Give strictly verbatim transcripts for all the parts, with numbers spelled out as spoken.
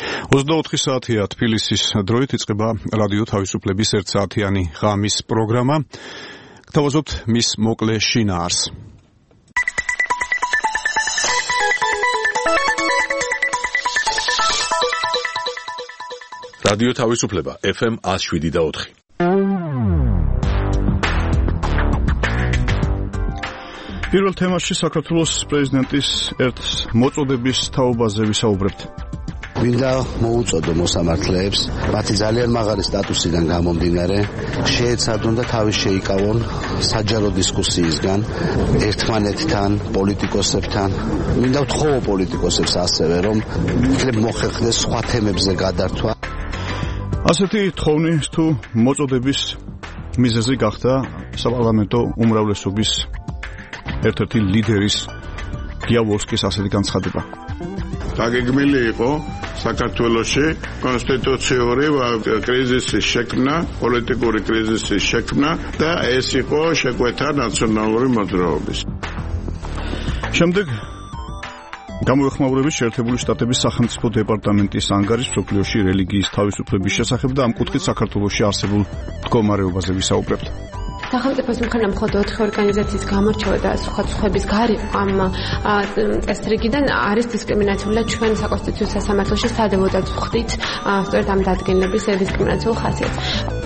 ოცდაოთხი საათია თბილისის დროით იწყება რადიო თავისუფლების ერთსაათიანი ღამის პროგრამა. გთავაზობთ მის მოკლე შინაარს. რადიო თავისუფლება ეფ ემ ათს შვიდი და ოთხი. პირველ თემაში საქართველოს პრეზიდენტის ერთ მოწოდების თაობაზე ვისაუბრებთ. მინდა მოუწოდო მოსამართლეებს, მათი ძალიან მაღალი სტატუსიდან გამომდინარე, შეეცადონ და თავის შეიკავონ საჯარო დისკუსიისგან, ერთმანეთთან, პოლიტიკოსებთან. მინდა ვთხოვო პოლიტიკოსებს ასევე, რომ იქნებ მოხერხდეს სხვა თემებზე გადართვა. ასეთი თხოვნის თუ მოწოდების მიზეზი გახდა საპარლამენტო უმრავლესობის ერთ-ერთი ლიდერის გიავორსკის ასეთი განცხადება. დაგეგმილი იყო საქართველოში კონსტიტუციური კრიზისის შექმნა, პოლიტიკური კრიზისის შექმნა და ეს იყო შეკვეთა ნაციონალური მოძრაობის. შემდეგ გამოეხმაურებით შეერთებული შტატების სახელმწიფო დეპარტამენტის ანგარიშს მსოფლიოში რელიგიის თავისუფლების შესახებ და ამ კუთხით საქართველოში არსებულ მდგომარეობაზე ვისაუბრებთ. სახელმწიფოს მხრიდან მხოლოდ ოთხი ორგანიზაციის გამორჩევა და სხვადასხვების გარიყო ამ წესრიგიდან არის დისკრიმინაციული და ჩვენ საკონსტიტუციო სასამართლოში სადევოდაც ვხვდით სწორედ ამ დადგენილების დისკრიმინაციულ ხასიათს.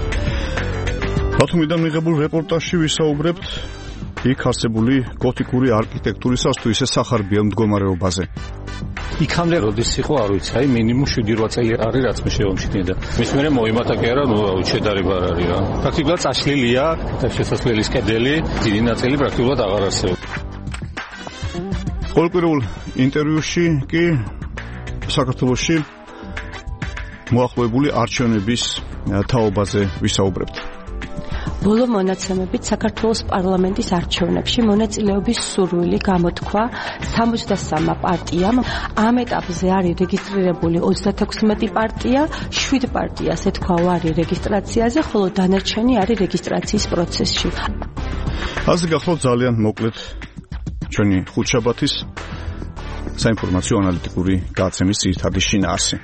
ბათუმიდან მიღებულ რეპორტაჟში ვისაუბრებთ იქ არსებული გოთიკური არქიტექტურისას თუ ისე სახარბიან მდგომარეობაზე. იქამდე როდის იყო არ ვიცი, აი მინიმუმ შვიდი რვა წელი არის რაც მე შევამჩნია. მის მერე მოიმატა კი არა, ნუ შედარება არ არის რა. პრაქტიკულად წაშლილია და შესასვლელის კედელი, დიდი ნაწილი პრაქტიკულად აღარ არსებობს. ყოველკვირეულ ინტერვიუში კი საქართველოში მოახლოებული არჩევნების თაობაზე ვისაუბრებთ. ბოლო მონაცემებით საქართველოს პარლამენტის არჩევნებში მონაწილეობის სურვილი გამოთქვა სამოცდასამ პარტიამ. ამ ეტაპზე არის რეგისტრირებული ოცდათექვსმეტი პარტია, შვიდ პარტიას ეთქვაო არის რეგისტრაციაზე, ხოლო დანარჩენი არის რეგისტრაციის პროცესში. ასე გახლავთ ძალიან მოკლედ ჩვენი ხუთშაბათის საინფორმაციო ანალიტიკური გადაცემის ძირითადი შინაარსი.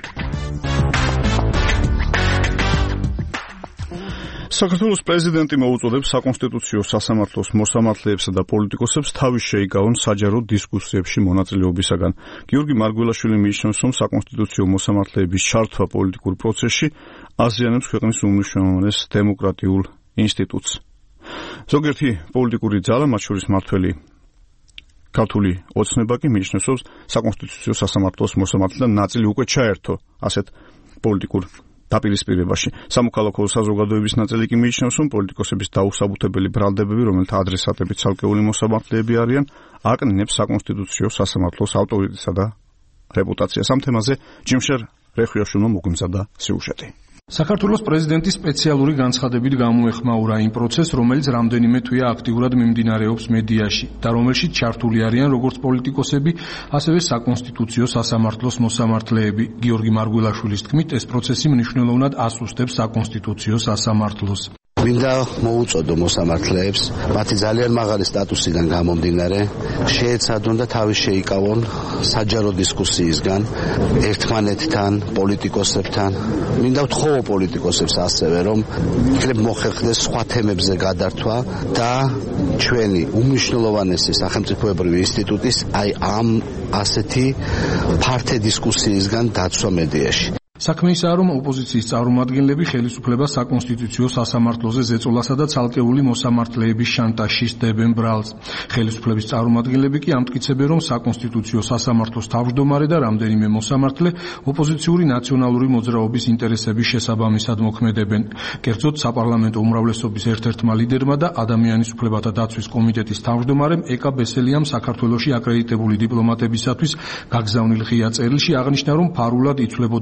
საქართველოს პრეზიდენტი მოუწოდებს საკონსტიტუციო სასამართლოს მოსამართლეებსა და პოლიტიკოსებს თავის შეიკავონ საჯარო დისკუსიებში მონაწილეობისაგან. გიორგი მარგველაშვილი მიიჩნევს, რომ საკონსტიტუციო მოსამართლეების ჩართვა პოლიტიკურ პროცესში აზიანებს ქვეყნის უმნიშვნელოვანეს დემოკრატიულ ინსტიტუტს. ზოგიერთი პოლიტიკური ძალა, მათ შორის მმართველი ქართული ოცნება კი მიიჩნევს, რომ საკონსტიტუციო სასამართლოს მოსამართლეთა ნაწილი უკვე ჩაერთო ასეთ პოლიტიკურ დაპირისპირებაში. სამოქალაქო საზოგადოების ნაწილი კი მიიჩნევს, რომ პოლიტიკოსების დაუსაბუთებელი ბრალდებები, რომელთა ადრესატები ცალკეული მოსამართლეები არიან, აკნინებს საკონსტიტუციო სასამართლოს ავტორიტეტსა და რეპუტაციას. ამ თემაზე ჯიმშერ რეხვიაშვილმა მოგვიმზადა სიუჟეტი. საქართველოს პრეზიდენტის სპეციალური განცხადებით გამოეხმაურა იმ პროცესს, რომელიც რამდენიმე თვეა აქტიურად მიმდინარეობს მედიაში და რომელშიც ჩართული არიან როგორც პოლიტიკოსები, ასევე საკონსტიტუციო სასამართლოს მოსამართლეები. გიორგი მარგველაშვილის თქმით, ეს პროცესი მნიშვნელოვნად ასუსტებს საკონსტიტუციო სასამართლოს. მინდა მოუწოდო მოსამართლეებს, მათი ძალიან მაღალი სტატუსიდან გამომდინარე, შეეცადონ და თავის შეიკავონ საჯარო დისკუსიისგან, ერთმანეთთან, პოლიტიკოსებთან. მინდა ვთხოვო პოლიტიკოსებს ასევე, რომ იქნებ მოხერხდეს სხვა თემებზე გადართვა და ჩვენი უმნიშვნელოვანესი სახელმწიფოებრივი ინსტიტუტის აი ამ ასეთი ფართე დისკუსიისგან დაცვა მედიაში. საქმე ისაა, რომ ოპოზიციის წარმომადგენლები ხელისუფლებას საკონსტიტუციო სასამართლოზე ზეწოლასა და ცალკეული მოსამართლეების შანტაჟში სდებენ ბრალს. ხელისუფლების წარმომადგენლები კი ამტკიცებენ, რომ საკონსტიტუციო სასამართლოს თავმჯდომარე და რამდენიმე მოსამართლე ოპოზიციური ნაციონალური მოძრაობის ინტერესების შესაბამისად მოქმედებენ. კერძოდ, საპარლამენტო უმრავლესობის ერთ-ერთმა ლიდერმა და ადამიანის უფლებათა დაცვის კომიტეტის თავმჯდომარემ ეკა ბესელიამ საქართველოში აკრედიტებული დიპლომატებისათვის გაგზავნილ ღია წერილში აღნიშნა, რომ ფარულად იცვლებოდა სასამართლოს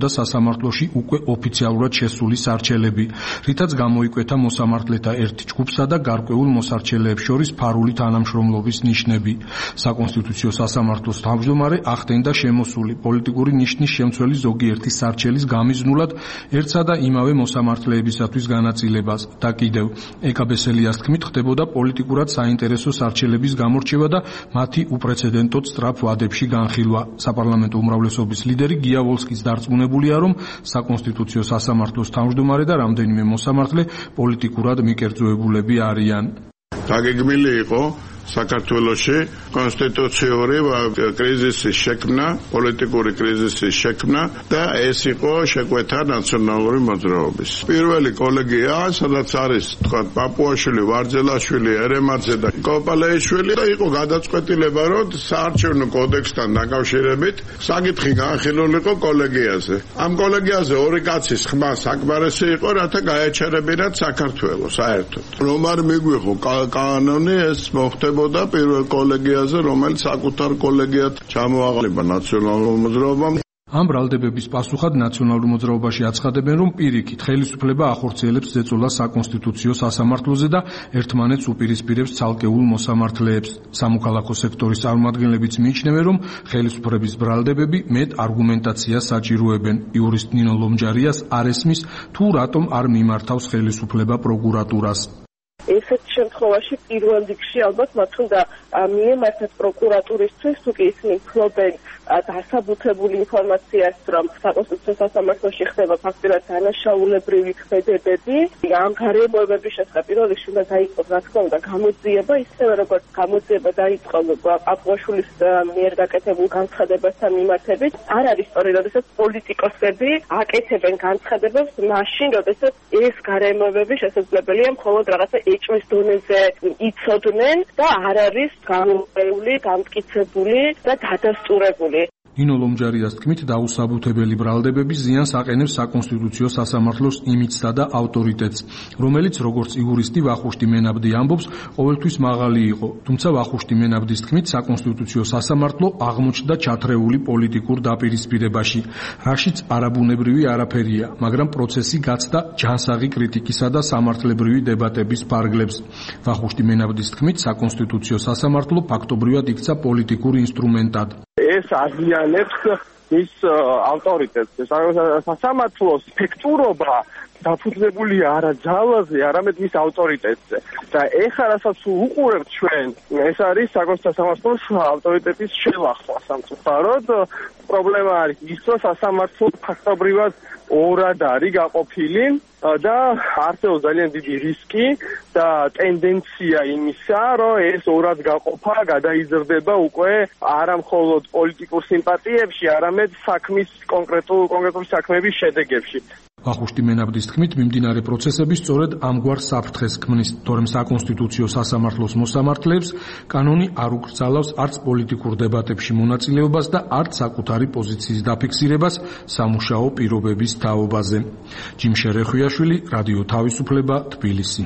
მოსამართლოში უკვე ოფიციალურად შესული სარჩელები, რითაც გამოიკვეთა მოსამართლეთა ერთ ჯგუფსა და გარკვეულ მოსარჩელეებს შორის ფარული თანამშრომლობის ნიშნები. საკონსტიტუციო სასამართლოს თავმჯდომარე ახდენდა შემოსული პოლიტიკური ნიშნის შემცველი ზოგიერთი სარჩელის გამიზნულად ერთსა და იმავე მოსამართლეებისათვის განაწილებას და კიდევ ეკაბესელიას თქმით ხდებოდა პოლიტიკურად საინტერესო სარჩელების გამორჩევა და მათი უპრეცედენტოდ სწრაფ ვადებში განხილვა. საპარლამენტო უმრავლესობის ლიდერი გია ვოლსკის დარწმუნებულია, რომ საკონსტიტუციო სასამართლოს თავმჯდომარე და რამდენიმე მოსამართლე პოლიტიკურად მიკერძოებულები არიან. დაგეგმილი იყო საქართველოში კონსტიტუციური კრიზისის შექმნა, პოლიტიკური კრიზისის შექმნა და ეს იყო შეკვეთა ნაციონალური მოძრაობის. პირველი კოლეგია, სადაც არის თქვა პაპუაშვილი, ვარძელაშვილი, ერემაძე და კოპალეიშვილი და იყო გადაწყვეტილება, რომ საარჩევნო კოდექსთან დაკავშირებით საკითხი განხილულიყო კოლეგიაზე. ამ კოლეგიაზე ორი კაცის ხმა საკმარისი იყო, რათა გაეჩერებინათ საქართველოს საერთოდ. რომ არ მიგვიღო კანონი, ეს მოხდება და პირველ კოლეგიაზე, რომელიც საკუთარ კოლეგიად ჩამოაყალიბა ნაციონალურ მოძრაობამ. ამ ბრალდებების პასუხად ნაციონალურ მოძრაობაში აცხადებენ, რომ პირიქით ხელისუფლება ახორციელებს ზეწოლას საკონსტიტუციო სასამართლოზე და ერთმანეთს უპირისპირებს ცალკეულ მოსამართლეებს. სამოქალაქო სექტორის წარმომადგენლებიც მიიჩნევენ, რომ ხელისუფლების ბრალდებები მეტ არგუმენტაციას საჭიროებენ. იურისტ ნინო ლომჯარიას არ ესმის, თუ რატომ არ მიმართავს ხელისუფლება პროკურატურას. ესეთ შემთხვევაში პირველ რიგში ალბათ მათ უნდა მიემართათ პროკურატურისთვის, თუ კი ისინი ფლობენ დასაბუთებული ინფორმაციას, რომ საკონსტიტუციო სასამართლოში ხდება ფაქტურად დანაშაულებრივი ქმედებები. ამ გარემოებების შესახებ პირველ რიგში უნდა დაიწყოს, რა თქმა უნდა, გამოძიება, ისევე როგორც გამოძიება დაიწყო პაპუაშვილის მიერ გაკეთებულ განცხადებასთან მიმართებით. არ არის სწორი, როდესაც პოლიტიკოსები აკეთებენ განცხადებებს მაშინ, როდესაც ეს გარემოებები შესაძლებელია მხოლოდ რაღაცა ეჭვის დონეზე იცოდნენ და არ არის გამოყენებული, გამტკიცებული და დადასტურებული. ნინო ლომჯარიას თქმით, დაუსაბუთებელი ბრალდებები ზიანს აყენებს საკონსტიტუციო სასამართლოს იმიჯსა და ავტორიტეტს, რომელიც, როგორც იურისტი ვახუშტი მენაბდი ამბობს, ყოველთვის მაღალი იყო. თუმცა ვახუშტი მენაბდის თქმით, საკონსტიტუციო სასამართლო აღმოჩნდა ჩათრეული პოლიტიკურ დაპირისპირებაში, რაშიც არაბუნებრივი არაფერია, მაგრამ პროცესი გაცდა ჯანსაღი კრიტიკისა და სამართლებრივი დებატების ფარგლებს. ვახუშტი მენაბდის თქმით, საკონსტიტუციო სასამართლო ფაქტობრივად იქცა პოლიტიკურ ინსტრუმენტად. ეს აზიანებს მის ავტორიტეტს. სასამართლოს ფექტურობა დაფუძნებულია არა ძალაზე, არამედ მის ავტორიტეტზე. და ეხლა რასაც უყურებთ ჩვენ, ეს არის საკონსტიტუციო სასამართლოს ავტორიტეტის შელახვა სამწუხაროდ. პრობლემა არის ის, რომ სასამართლო ფაქტობრივად ორად არის გაყოფილი და არსებობს ძალიან დიდი რისკი და ტენდენცია იმისა, რომ ეს ორად გაყოფა გადაიზრდება უკვე არა მხოლოდ პოლიტიკურ სიმპათიებში, არამედ საქმის კონკრეტულ კონკრეტული საქმეების შედეგებში. ვახუშტი მენაბდის თქმით, მიმდინარე პროცესები სწორედ ამგვარ საფრთხეს ქმნის, თორემ საკონსტიტუციო სასამართლოს მოსამართლეებს კანონი არ უკრძალავს არც პოლიტიკურ დებატებში მონაწილეობას და არც საკუთარი პოზიციის დაფიქსირებას სამუშაო პირობების თაობაზე. ჯიმ შერეხვიაშვილი, რადიო თავისუფლება, თბილისი.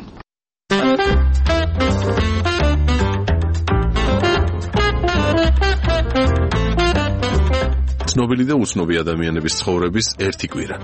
ცნობილი და უცნობი ადამიანების ცხოვრების ერთი კვირა.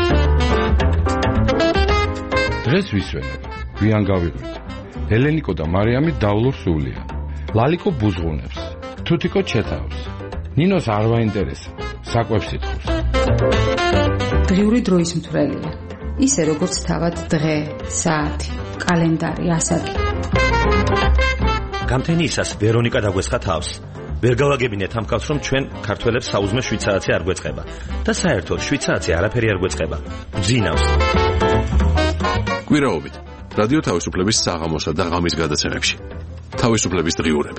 დღეს ვისვენებ, გვიან გავიღვით. ელენიკო და მარიამი დავლურ სულია. ლალიკო ბუზღუნებს, თუთიკო ჩეთავს. ნინოს არ ვაინტერესა, საკვებს ითხოვს. დღიური დროის მთვრელია. ისე როგორც თავად დღე, საათი, კალენდარი, ასაკი. გამთენიისას ვერონიკა დაგვესხა თავს. ვერ გავაგებინეთ ამ კაცს, რომ ჩვენ ქართველებს საუზმე შვიდ საათი არ გვეწყება და საერთოდ შვიდ საათი არაფერი არ გვეწყება. ბძინავს. კვირაობით რადიო თავისუფლების საღამოსა და ღამის გადაცემებში. თავისუფლების დღიურები.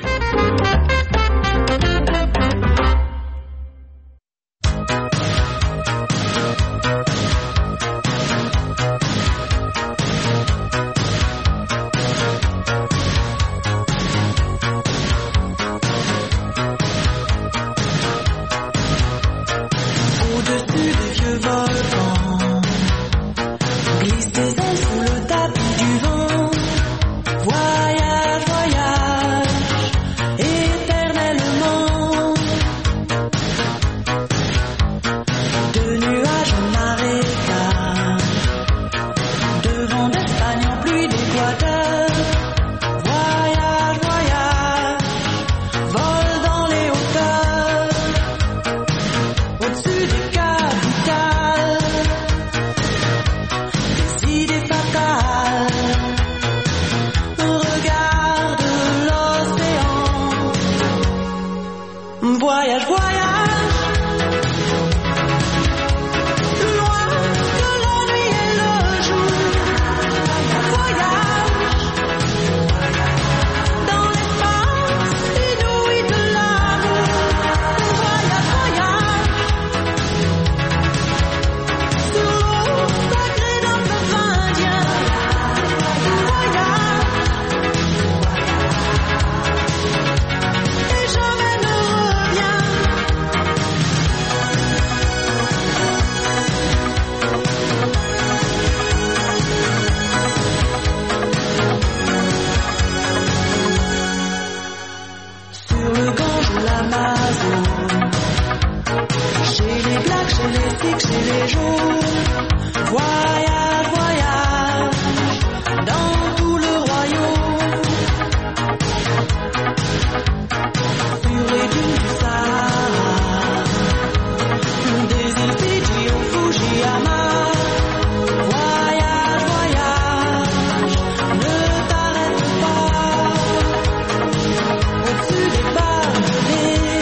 Voyage, voyage, et les fixer les jours. Voyage, voyage dans tout le royaume. Sur les dunes du Sahara, des îles Fidji au Fujiyama. Voyage, voyage, ne t'arrête pas. Au-dessus des barbelés,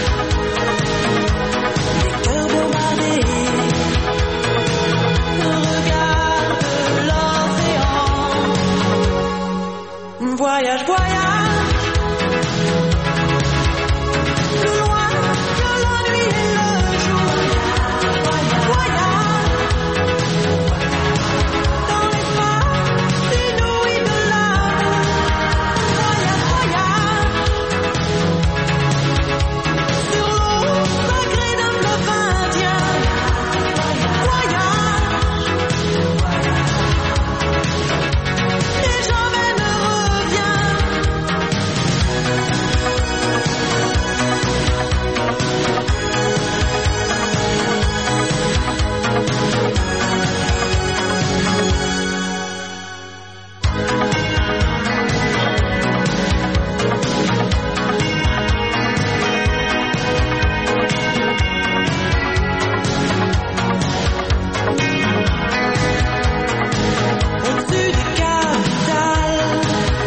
des cœurs bombardés. Regarde l'océan. Voyage, voyage. Plus loin que la nuit et le jour. Voyage. Dans l'espace inouï de l'amour. Voyage, voyage. Sur l'eau sacrée d'un fleuve indien. Voyage. Et jamais ne reviens. Au-dessus des capitales,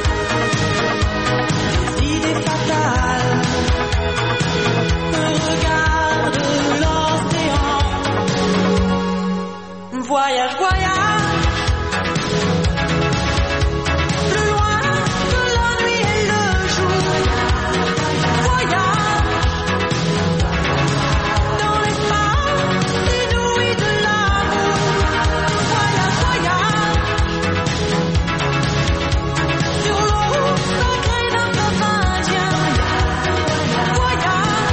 des idées fatales. Regarde l'océan. Voyage, voyage. Plus loin que la nuit et le jour. Voyage. Dans l'espace inouï de l'amour. Voyage, voyage. Sur l'eau sacrée d'un fleuve indien. Voyage.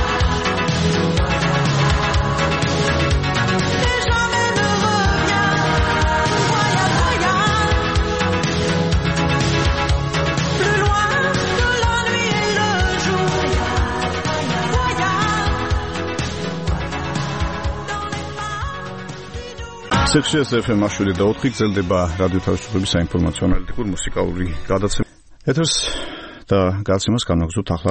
Et jamais ne reviens. Voyage, voyage. Plus loin que la nuit et le jour. სექციას ეფ ემ შვიდი და ოთხი გრძელდება რადიო თავისუფლების საინფორმაციო ანალიტიკური მუსიკალური გადაცემა. ეთერს და გადაცემას განაგზავნებთ ახლა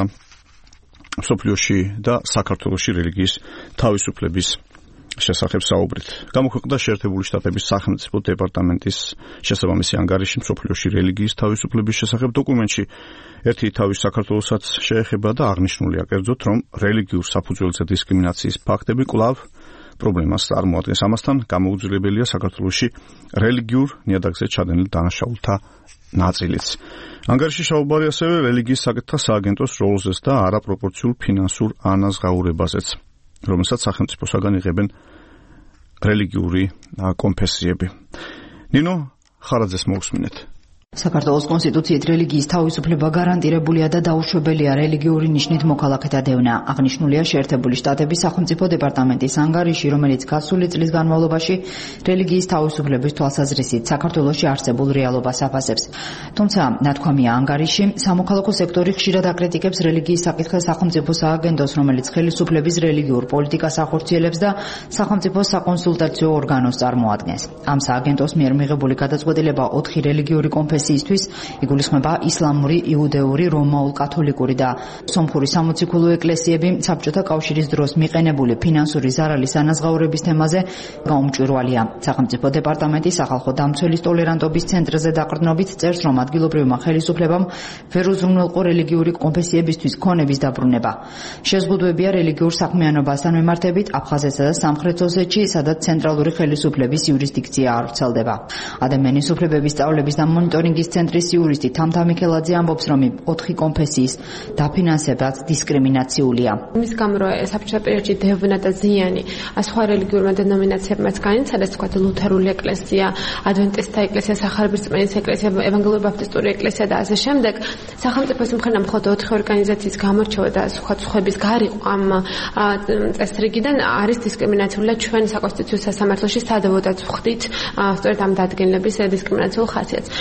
მსოფლიოში და საქართველოში რელიგიის თავისუფლების შესახებ საუბრით. გამოქვეყნდა შეერთებული შტატების სახელმწიფო დეპარტამენტის შესაბამისი ანგარიში მსოფლიოში რელიგიის თავისუფლების შესახებ. დოკუმენტში ერთი თავის საქართველოსაც შეეხება და აღნიშნულია კერძოდ, რომ რელიგიურ საფუძველზე დისკრიმინაციის ფაქტები კვლავ პრობლემას წარმოადგენს. ამასთან გამოუძლებელია საქართველოში რელიგიურ ნიადაგზე ჩადენილ დანაშაულთა ნაწილიც. ანგარიში საუბარი ასევე რელიგიის საკითხთა სააგენტოს როლზეც და არაპროპორციულ ფინანსურ ანაზღაურებაზეც, რომელსაც სახელმწიფოსაგან იღებენ რელიგიური კონფესიები. ნინო ხარაძეს მოусმინეთ. საქართველოს კონსტიტუციით რელიგიის თავისუფლება გარანტირებულია და დაუშვებელია რელიგიური ნიშნით მოქალაქეთა დევნა. აღნიშნულია შეერთებული შტატების სახელმწიფო დეპარტამენტის ანგარიში, რომელიც გასული წლის განმავლობაში რელიგიის თავისუფლების თვალსაზრისით საქართველოში არსებულ რეალობას აფასებს. თუმცა, ნათქვამია ანგარიში, სამოქალაქო სექტორი ხშირად აკრიტიკებს რელიგიის საკითხის სახელმწიფო სააგენტოს, რომელიც ხელისუფლების რელიგიურ პოლიტიკას ახორციელებს და სახელმწიფო საკონსულტაციო ორგანოს წარმოადგენს. ამ სააგენტოს მიერ მიღებული გადაწყვეტილება ოთხი რელიგიური კონფესიის ისთვის იგულისხმება ისლამური, იუდეური, რომაულ-კათოლიკური და სომხური სამოციქულო ეკლესიები საბჭოთა კავშირის დროს მიყენებული ფინანსური ზარალის ანაზღაურების თემაზე გაუმჭვირვალია. სახელმწიფო დეპარტამენტის სახალხო დამცველის ტოლერანტობის ცენტრზე დაყრდნობით წერს, რომ ადგილობრივმა ხელისუფლებამ ვერ უზრუნველყო რელიგიური კონფესიებისთვის ქონების დაბრუნება. შეზღუდვებია რელიგიურ საქმიანობასთან მიმართებით აფხაზეთსა და სამხრეთ ოსეთში, სადაც ცენტრალური ხელისუფლების იურისდიქცია არ ვრცელდება. ადამიანის უფლებების სწავლების და მონიტორინგის ცენტრის იურისტი თამთა მიქელაძე ამბობს, რომ ოთხი კონფესიის დაფინანსებაც დისკრიმინაციულია. მის გამო რომ საბჭოთა პერიოდში დევნა და ზიანი სხვა რელიგიურმა დენომინაციებმაც განიცადეს, თქვა ლუთერული ეკლესია, ადვენტისტთა ეკლესია, სახარებისწყლის ეკლესია, ევანგელური ბაპტისტური ეკლესია და ასე შემდეგ. სახელმწიფოს მხრიდან მხოლოდ ოთხი ორგანიზაციის გამორჩევა და სხვა სხვების გარიყო ამ წესრიგიდან არის დისკრიმინაციული და ჩვენ საკონსტიტუციო სასამართლოში სადავოდაც ვხვდით სწორედ ამ დადგენილების დისკრიმინაციულ ხასიათს.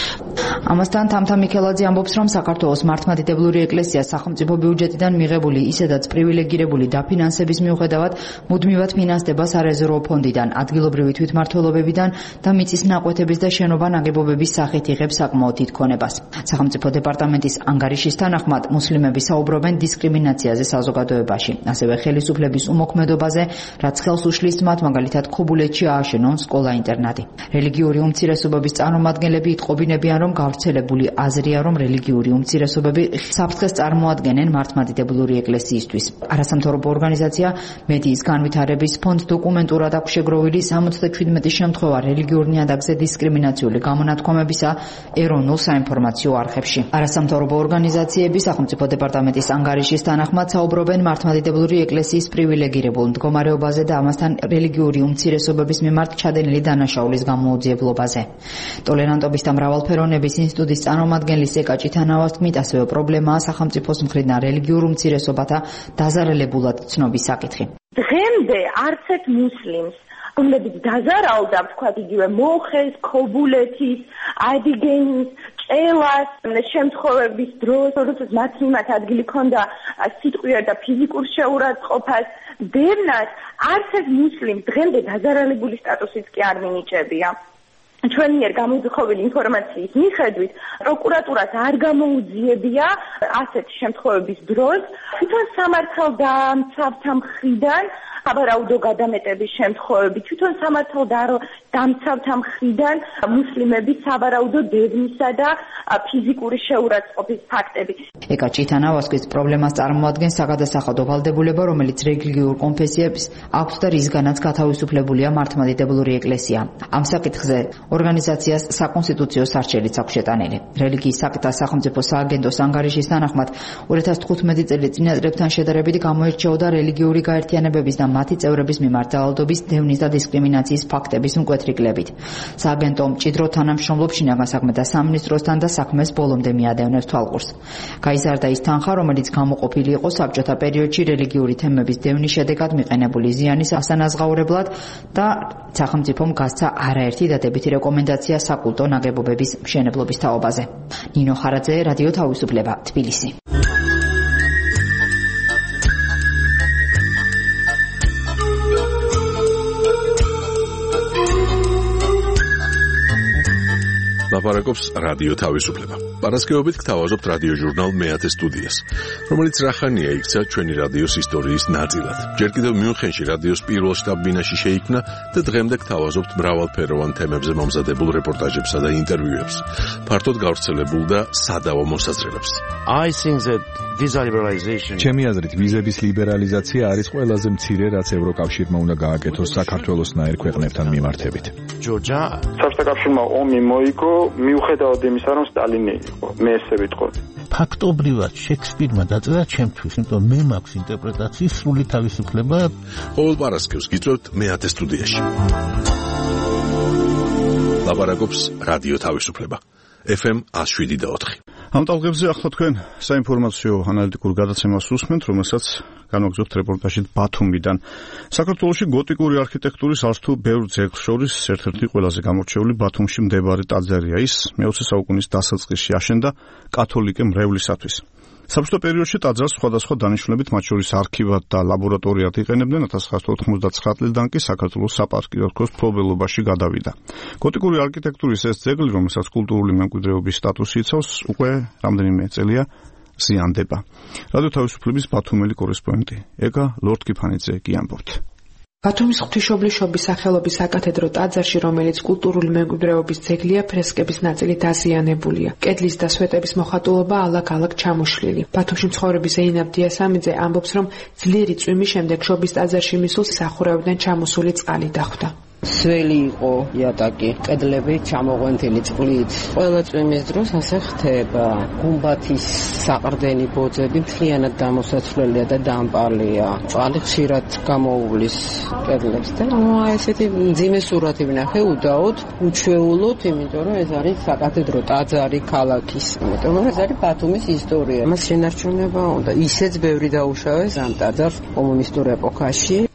ამასთან თამთა მიქელაძე ამბობს, რომ საქართველოს მართლმადიდებლური ეკლესია სახელმწიფო ბიუჯეტიდან მიღებული ისედაც პრივილეგირებული დაფინანსების მიუხედავად მუდმივად ფინანსდება სარეზერვო ფონდიდან, ადგილობრივი თვითმმართველობებიდან და მიწის ნაკვეთების და შენობა ნაგებობების სახით იღებს საკმაოდ თვითქონებას. სახელმწიფო დეპარტამენტის ანგარიშის თანახმად მუსლიმები საუბრობენ დისკრიმინაციაზე საზოგადოებაში, ასევე ხელისუფლების უმოქმედობაზე, რაც ხელს უშლის მათ მაგალითად ქობულეთში ააშენონ სკოლა-ინტერნატი. რელიგიური უმცირესობების წარმომადგენლები იტყობინებიან, რომ გავრცელებული აზრია, რომ რელიგიური უმცირესობები საფრთხეს წარმოადგენენ მართლმადიდებლური ეკლესიისთვის. არასამთავრობო ორგანიზაცია მედიის განვითარების ფონდ დოკუმენტურად აქვს შეგროვილი სამოცდაჩვიდმეტი შემთხვევა რელიგიურ ნიადაგზე დისკრიმინაციული გამონათქვამებისა ეროვნულ საინფორმაციო არხებში. არასამთავრობო ორგანიზაციები სახელმწიფო დეპარტამენტის ანგარიშის თანახმად საუბრობენ მართლმადიდებლური ეკლესიის პრივილეგირებულ მდგომარეობაზე და ამასთან რელიგიური უმცირესობების მიმართ ჩადენილი დანაშაულის გამოუძიებლობაზე. ტოლერანტობის და მრავალფეროვნების ინსტიტუტის წარმომადგენლის ეკა ჭითანავას თქმით, ასევე პრობლემაა სახელმწიფოს მხრიდან რელიგიურ უმცირესობათა დაზარალებულად ცნობის საკითხი. დღემდე არც ერთ მუსლიმს რომლებიც დაზარალდა, ვთქვათ, იგივე მოხეს, ქობულეთის, ადიგენის, ელას შემთხვევების დროს, როდესაც მათ მიმართ ადგილი ჰქონდა სიტყვიერ და ფიზიკურ შეურაცხყოფას, დევნას არც ერთ მუსლიმს დღემდე დაზარალებული სტატუსიც კი არ მინიჭებია. ჩვენ მიერ გამოძახობილი ინფორმაციის მიხედვით, პროკურატურას არ გამოუძიებია ასეთი შემთხვევების დროს თვითონ სამართალდამცავთა მხრიდან სავარაუდო გადამეტების შემთხვევები, თვითონ სამართალდამცავთა მხრიდან მუსლიმების სავარაუდო დევნისა და ფიზიკური შეურაცხყოფის ფაქტები. ეკა ჭითანავასკის პრობლემას წარმოადგენს საგადასახადო ვალდებულება, რომელიც რელიგიურ კონფესიებს აქვს და რისგანაც გათავისუფლებულია მართლმადიდებლური ეკლესია. ამ საკითხზე ორგანიზაციას საკონსტიტუციო სარჩელიც აქვს შეტანილი. რელიგიის საკითხთა სახელმწიფო სააგენტოს ანგარიშის თანახმად ორი ათას თხუთმეტი წელი წინასწრებთან შედარებით გამოირჩეოდა რელიგიური გაერთიანებების და მათი წევრების მიმართ ძალადობის, დევნის და დისკრიმინაციის ფაქტების მკვეთრი კლებით. სააგენტო მჭიდრო თანამშრომლობს შინაგან საქმეთა სამინისტროსთან და საქმეს ბოლომდე მიადევნებს თვალყურს. გაიზარდა ის თანხა, რომელიც გამოყოფილი იყო საბჭოთა პერიოდში რელიგიური თემების დევნის შედეგად მიყენებული ზიანის ასანაზღაურებლად და სახელმწიფომ გასცა არაერთი დადებითი რეკომენდაცია საკულტო ნაგებობების მშენებლობის თაობაზე. ნინო ხარაძე, რადიო თავისუფლება, თბილისი. ლაპარაკობს რადიო თავისუფლება. პარასკევობით გთავაზობთ რადიო ჟურნალ მეათე სტუდიას, რომელიც რახანია იქცა ჩვენი რადიოს ისტორიის ნაწილად. ჯერ კიდევ მიუნხენში რადიოს პირველ შტაბ-ბინაში შეიქმნა და დღემდე გთავაზობთ მრავალფეროვან თემებზე მომზადებულ რეპორტაჟებსა და ინტერვიუებს. ფართოდ გავრცელებულ და სადავო მოსაზრებებს. I think that visa liberalization ჩემი აზრით ვიზების ლიბერალიზაცია არის ყველაზე მცირე, რაც ევროკავშირმა უნდა გააკეთოს საქართველოსნაირ ქვეყნებთან მიმართებით. ჯორჯა საბჭოთა კავშირმა ომი მოიგო მიუხედავად იმისა, რომ სტალინი იყო. მე ესე ვიტყოდი. ფაქტობრივად შექსპირმა დაწერა ჩემთვის, იმიტომ მე მაქვს ინტერპრეტაციის სრული თავისუფლება. ყოველ პარასკევს გიწევთ მეათე სტუდიაში. ლაპარაკობს რადიო თავისუფლება. ეფ ემ one oh seven point four. ამ ტალღებზე ახლა თქვენ საინფორმაციო ანალიტიკურ გადაცემას უსმენთ, რომელსაც განვაგრძობთ რეპორტაჟით ბათუმიდან. საქართველოში გოტიკური არქიტექტურის არც თუ ბევრ ძეგლს შორის ერთ-ერთი ყველაზე გამორჩეული ბათუმში მდებარე ტაძარია. ის მეოცე საუკუნის დასაწყისში აშენდა კათოლიკე მრევლისათვის. საბჭოთა პერიოდში ტაძარს სხვადასხვა დანიშნულებით, მათ შორის არქივად და ლაბორატორიად იყენებდნენ. ათას ცხრაასი ოთხმოცდათხრათ წლიდან კი საქართველოს საპატრიარქოს მფლობელობაში გადავიდა. გოტიკური არქიტექტურის ეს ძეგლი, რომელსაც კულტურული მემკვიდრეობის სტატუსი იცავს, უკვე რამდენიმე წელია ზიანდება. რადიო თავისუფლების ბათუმელი კორესპონდენტი ეკა ლორდ-კიფანიძე კი ამბობთ. ბათუმის ღვთისმშობლის სახელობის საკათედრო ტაძარში, რომელიც კულტურული მემკვიდრეობის ძეგლია, ფრესკების ნაწილი დაზიანებულია. კედლის და სვეტების მოხატულობა ალაგ-ალაგ ჩამოშლილი. ბათუმში მცხოვრები ზეინაბ დიასამიძე ამბობს, რომ ძლიერი წვიმის შემდეგ შობის ტაძარში მისულს სახურავიდან ჩამოსული წყალი დახვდა. სველი იყო იატაკი, კედლები ჩამოღვენთილი წყლით. ყველა წვიმის დროს ასე ხდება. გუმბათის საყრდენი ბოძები მთლიანად დამოსაცვლელია და დამპალია. წყალი ხშირად გამოუვლის კედლებს და ნუ ესეთი მძიმე სურათი ვნახე უდაოდ, უჩვეულოდ, იმიტომ რომ ეს არის საკათედრო ტაძარი ქალაქის. იმიტომ რომ ეს არის ბათუმის ისტორია. მას შენარჩუნება უნდა. ისეც ბევრი დაუშავეს ამ ტაძარს კომუნისტურ ეპოქაში.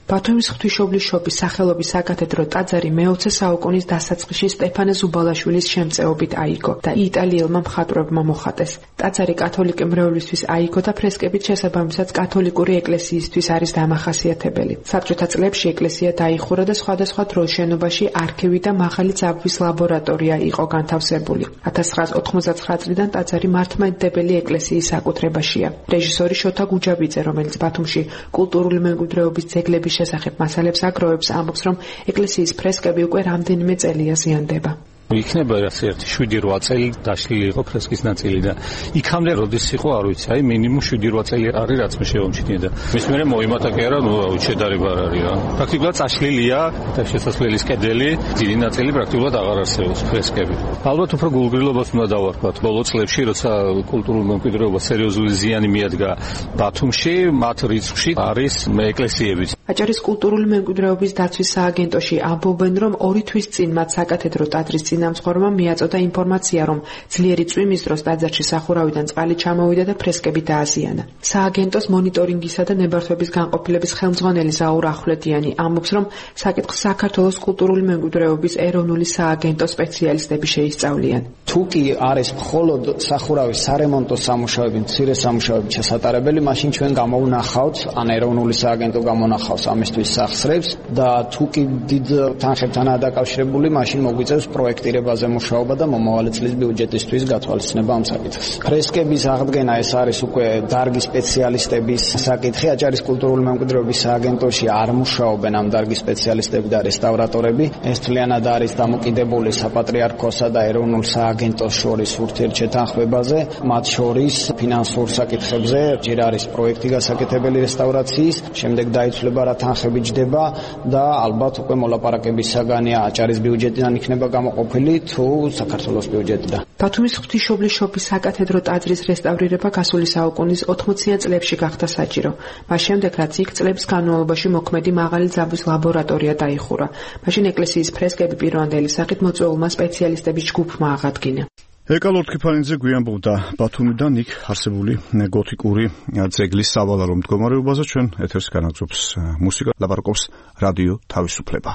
ბათუმის ღვთისმშობლის შობის სახელობის საკათედრო ტაძარი მეოცე საუკუნის დასაწყისში სტეფანე ზუბალაშვილის შემწეობით აიგო და იტალიელმა მხატვრებმა მოხატეს. ტაძარი კათოლიკე მრევლისთვის აიგო და ფრესკებით შესაბამისად კათოლიკური ეკლესიისთვის არის დამახასიათებელი. საბჭოთა წლებში ეკლესია დაიხურა და სხვადასხვა დროს შენობაში არქივი და მაღალი ძაბვის ლაბორატორია იყო განთავსებული. ათას ცხრაას ოთხმოცდაცხრა წლიდან ტაძარი მართლმადიდებელი ეკლესიის საკუთრებაშია. რეჟისორი შოთა გუჯაბიძე, რომელიც ბათუმში კულტურული მემკვიდრეობის ძეგლების შესახებ მასალებს აგროვებს, ამბობს, რომ ეკლესიის ფრესკები უკვე რამდენიმე წელია ზიანდება. იქნება რაც ერთი შვიდი რვა წელი დაშლილი იყო ფრესკის ნაწილი და იქამდე როდის იყო არ ვიცი, აი მინიმუმ შვიდი რვა წელი არის რაც მე შევამჩნიე და მის მერე მოიმატა კი არა, ნუ შედარება არ არის რა. პრაქტიკულად წაშლილია და შესასვლელის კედელი, დიდი ნაწილი პრაქტიკულად აღარ არსებობს ფრესკები. ალბათ უფრო გულგრილობას უნდა დავარქვათ. ბოლო წლებში როცა კულტურულ მემკვიდრეობას სერიოზული ზიანი მიადგა ბათუმში, მათ რიცხვში არის ეკლესიებიც. აჭარის კულტურული მემკვიდრეობის დაცვის სააგენტოში ამბობენ, რომ ორი თვის წინ მათ საკათედრო ტაძრის წინამძღვრმა მიაწოდა ინფორმაცია, რომ ძლიერი წვიმის დროს ტაძარში სახურავიდან წყალი ჩამოვიდა და ფრესკები დააზიანა. სააგენტოს მონიტორინგისა და ნებართვების განყოფილების ხელმძღვანელი ზაურ ახვლედიანი ამბობს, რომ საკითხს საქართველოს კულტურული მემკვიდრეობის ეროვნული სააგენტოს სპეციალისტები შეისწავლიან. თუ კი არის მხოლოდ სახურავის სარემონტო სამუშაოები, მცირე სამუშაოები ჩასატარებელი, მაშინ ჩვენ გამოვნახავთ, ან ეროვნული სააგენტო გამონახავს ამისთვის სახსრებს და თუ კი დიდ თანხებთანაა დაკავშირებული, მაშინ მოგვიწევს პროექტირებაზე მუშაობა და მომავალი წლის ბიუჯეტისთვის გათვალისწინება ამ საკითხს. ფრესკების აღდგენა ეს არის უკვე დარგის სპეციალისტების საკითხი. აჭარის კულტურული მემკვიდრეობის სააგენტოში არ მუშაობენ ამ დარგის სპეციალისტები და რესტავრატორები. ეს თლიანად არის დამოკიდებული საპატრიარქოსა და ეროვნულ სააგენტოს შორის ურთიერთშეთანხმებაზე, მათ შორის ფინანსურ საკითხებზე. ჯერ არის პროექტი გასაკეთებელი რესტავრაციის, შემდეგ დაიცვლება რა თანხები ჯდება და ალბათ უკვე მოლაპარაკების საგანია აჭარის ბიუჯეტიდან იქნება გამოყოფილი თუ საქართველოს ბიუჯეტიდან. ბათუმის ღვთისმშობლის შობის საკათედრო ტაძრის რესტავრირება გასული საუკუნის ოთხმოციან წლებში გახდა საჭირო. მას შემდეგ რაც იქ წლების განმავლობაში მოქმედი მაღალი ძაბვის ლაბორატორია დაიხურა. მაშინ ეკლესიის ფრესკები პირვანდელი სახით მოწვეულმა სპეციალისტების ჯგუფმა აღადგინა. ეკა ლორთქიფანიძე გვიანბობდა ბათუმიდან იქ არსებული გოთიკური ძეგლის სავალარო მდგომარეობაზე. ჩვენ ეთერს განაგზობს მუსიკა, ლაპარაკობს რადიო თავისუფლება.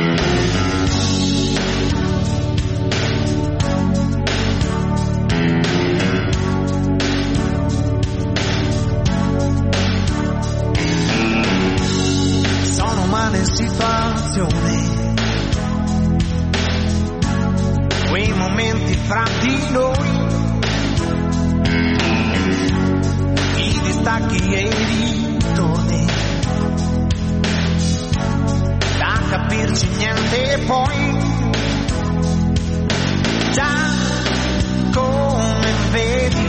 Situazione, quei momenti fra di noi, i distacchi e i ritorni, da capirci niente poi, già come vedi,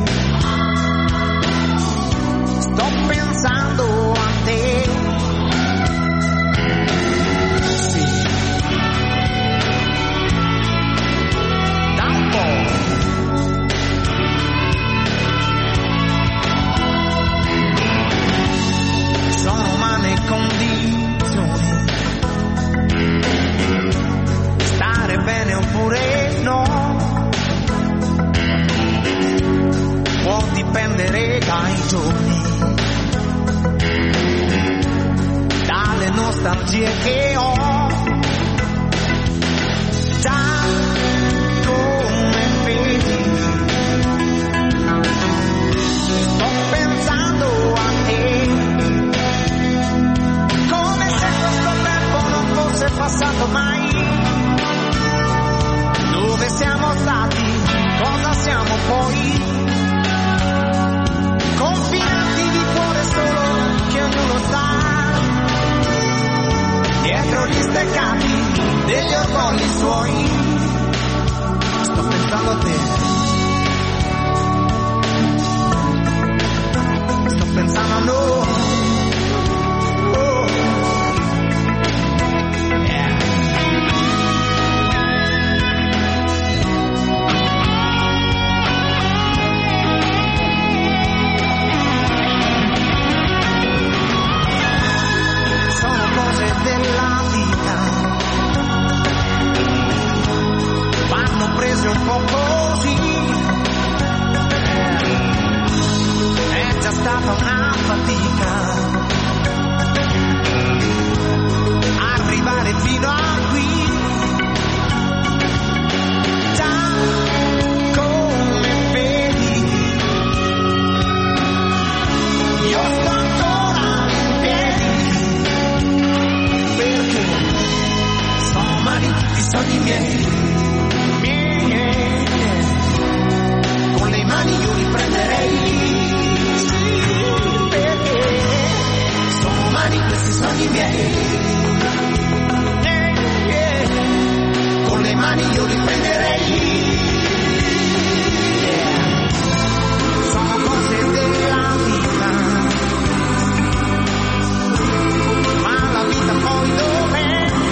sto pensando a te. Condizioni, stare bene oppure no, può dipendere dai giorni, dalle nostalgie che ho, già come vedi, sto pensando a te. È passato mai, dove siamo stati, cosa siamo poi, confinati di cuore solo che ognuno sta, dietro gli steccati degli orgogli suoi, sto pensando a te, sto pensando a noi. Prese un po' così, è già stata una fatica sogni miei, miei, con le mani io li prenderei, perché sono umani questi sogni miei, con le mani io li prenderei, sono cose della vita, ma la vita poi dov'è?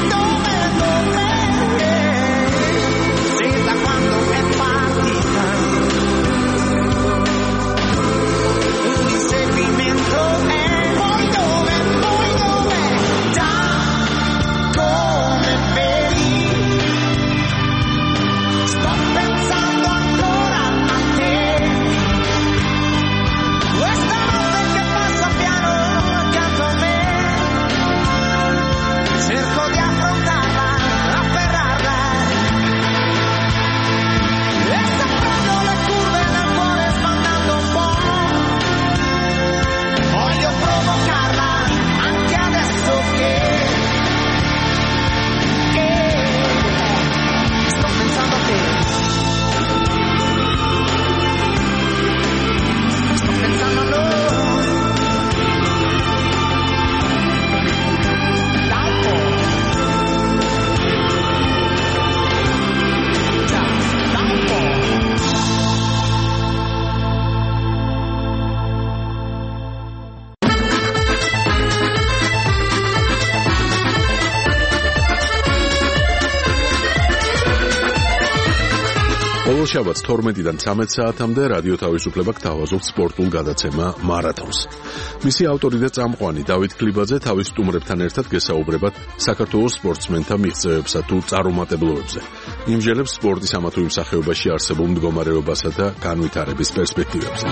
შაბათს თორმეტიდან ცამეტ საათამდე რადიო თავისუფლება გთავაზობთ სპორტულ გადაცემა მარათონს. მისი ავტორი და წამყვანი დავით კლიბაძე თავის სტუმრებთან ერთად გესაუბრებათ საქართველოს სპორტსმენთა მიღწევებსა თუ წარუმატებლობებზე. იმჟელებს სპორტის ამა თუ იმ სახეობაში არსებულ მდგომარეობასა და განვითარების პერსპექტივებზე.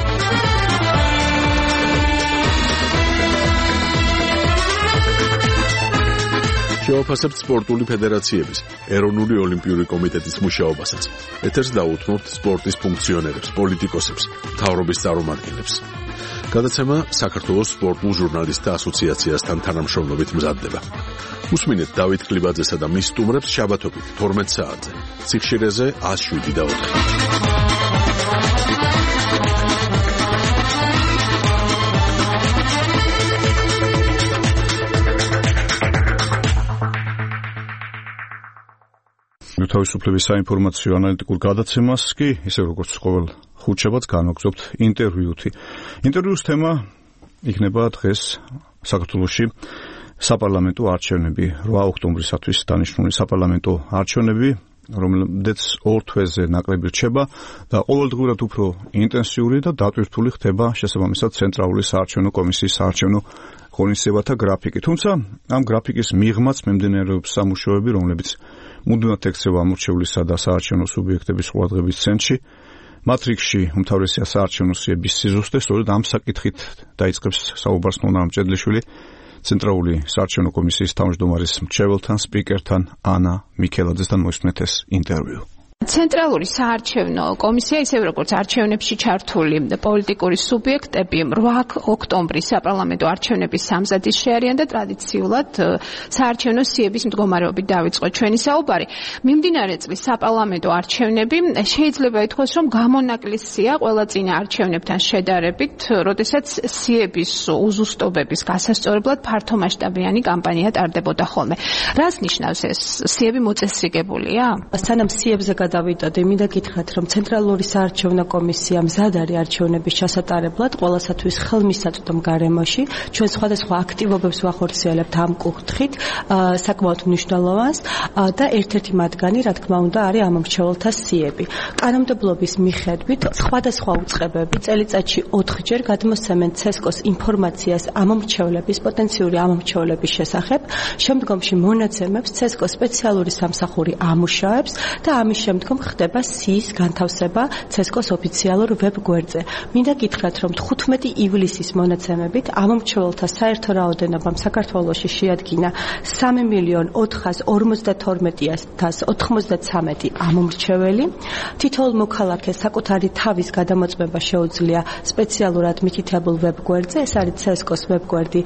შევაფასებთ სპორტული ფედერაციების, ეროვნული ოლიმპიური კომიტეტის მუშაობასაც. ეთერს დაუთმობთ სპორტის ფუნქციონერებს, პოლიტიკოსებს, მთავრობის წარმომადგენლებს. გადაცემა საქართველოს სპორტულ ჟურნალისტთა ასოციაციასთან თანამშრომლობით მზადდება. უსმინეთ დავით კლიბაძესა და მის სტუმრებს შაბათობით თორმეტ საათზე. ციხშირეზე ას შვიდი და ოთხი. თავისუფლების საინფორმაციო ანალიტიკურ გადაცემას კი ისე როგორც ყოველ ხუთშაბათს განვაგრძობთ ინტერვიუთი. ინტერვიუს თემა იქნება დღეს საქართველოში საპარლამენტო არჩევნები, რვა ოქტომბრისათვის დანიშნული საპარლამენტო არჩევნები, რომელზეც ორ თვეზე ნაკლები რჩება და ყოველდღურად უფრო ინტენსიური და დატვირთული ხდება შესაბამისად ცენტრალური საარჩევნო კომისიის საარჩევნო ღონისძიებათა გრაფიკი. თუმცა ამ გრაფიკის მიღმაც მიმდინარეობს სამუშაოები, რომლებიც მუდმივად ექცევა ამორჩევლისა და საარჩევნო სუბიექტების ყურადღების ცენტრში. მათ რიგში უმთავრესია საარჩევნო სიების სიზუსტე, სწორედ ამ საკითხით დაიწყებს საუბარს ნონა მჭედლიშვილი, ცენტრალური საარჩევნო კომისიის თავმჯდომარის მრჩეველთან, სპიკერთან ანა მიქელაძესთან მოისმენთ ეს ინტერვიუ. ცენტრალური საარჩევნო კომისია, ისევ როგორც არჩევნებში ჩართული პოლიტიკური სუბიექტები, რვა ოქტომბრის საპარლამენტო არჩევნების სამზადის შეარიან და ტრადიციულად საარჩევნო სიების მდგომარეობით დავიწყო ჩვენი საუბარი. მიმდინარე წლის საპარლამენტო არჩევნები შეიძლება ითქვას, რომ გამონაკლისია ყველა წინა არჩევნებთან შედარებით, როდესაც სიების უზუსტობების გასასწორებლად ფართომასშტაბიანი კამპანია ტარდებოდა ხოლმე. რას ნიშნავს ეს? სიები მოწესრიგებულია? სანამ სიებზე დავიდოდე, მინდა გითხრათ, რომ ცენტრალური საარჩევნო კომისია მზად არის არჩევნების ჩასატარებლად ყველასათვის ხელმისაწვდომ გარემოში. ჩვენ სხვადასხვა აქტივობებს ვახორციელებთ ამ კუთხით, საკმაოდ მნიშვნელოვანს და ერთ-ერთი მათგანი, რა თქმა უნდა, არის ამომრჩეველთა სიები. კანონმდებლობის მიხედვით სხვადასხვა უწყებები წელიწადში ოთხჯერ გადმოსცემენ ცესკოს ინფორმაციას ამომრჩევლების, პოტენციური ამომრჩევლების შესახებ. შემდგომში მონაცემებს ცესკოს სპეციალური სამსახური ამუშავებს და ამის შემდგომ ხდება სიის განთავსება ცესკოს ოფიციალურ ვებგვერდზე. მინდა გითხრათ, რომ თხუთმეტი ივლისის მონაცემებით ამომრჩეველთა საერთო რაოდენობამ საქართველოში შეადგინა სამი მილიონი ოთხას ორმოცდათორმეტი ათას ოთხმოცდაცამეტი ამომრჩეველი. თითოეულ მოქალაქეს საკუთარი თავის გადამოწმება შეუძლია სპეციალურად მითითებულ ვებგვერდზე. ეს არის ცესკოს ვებგვერდი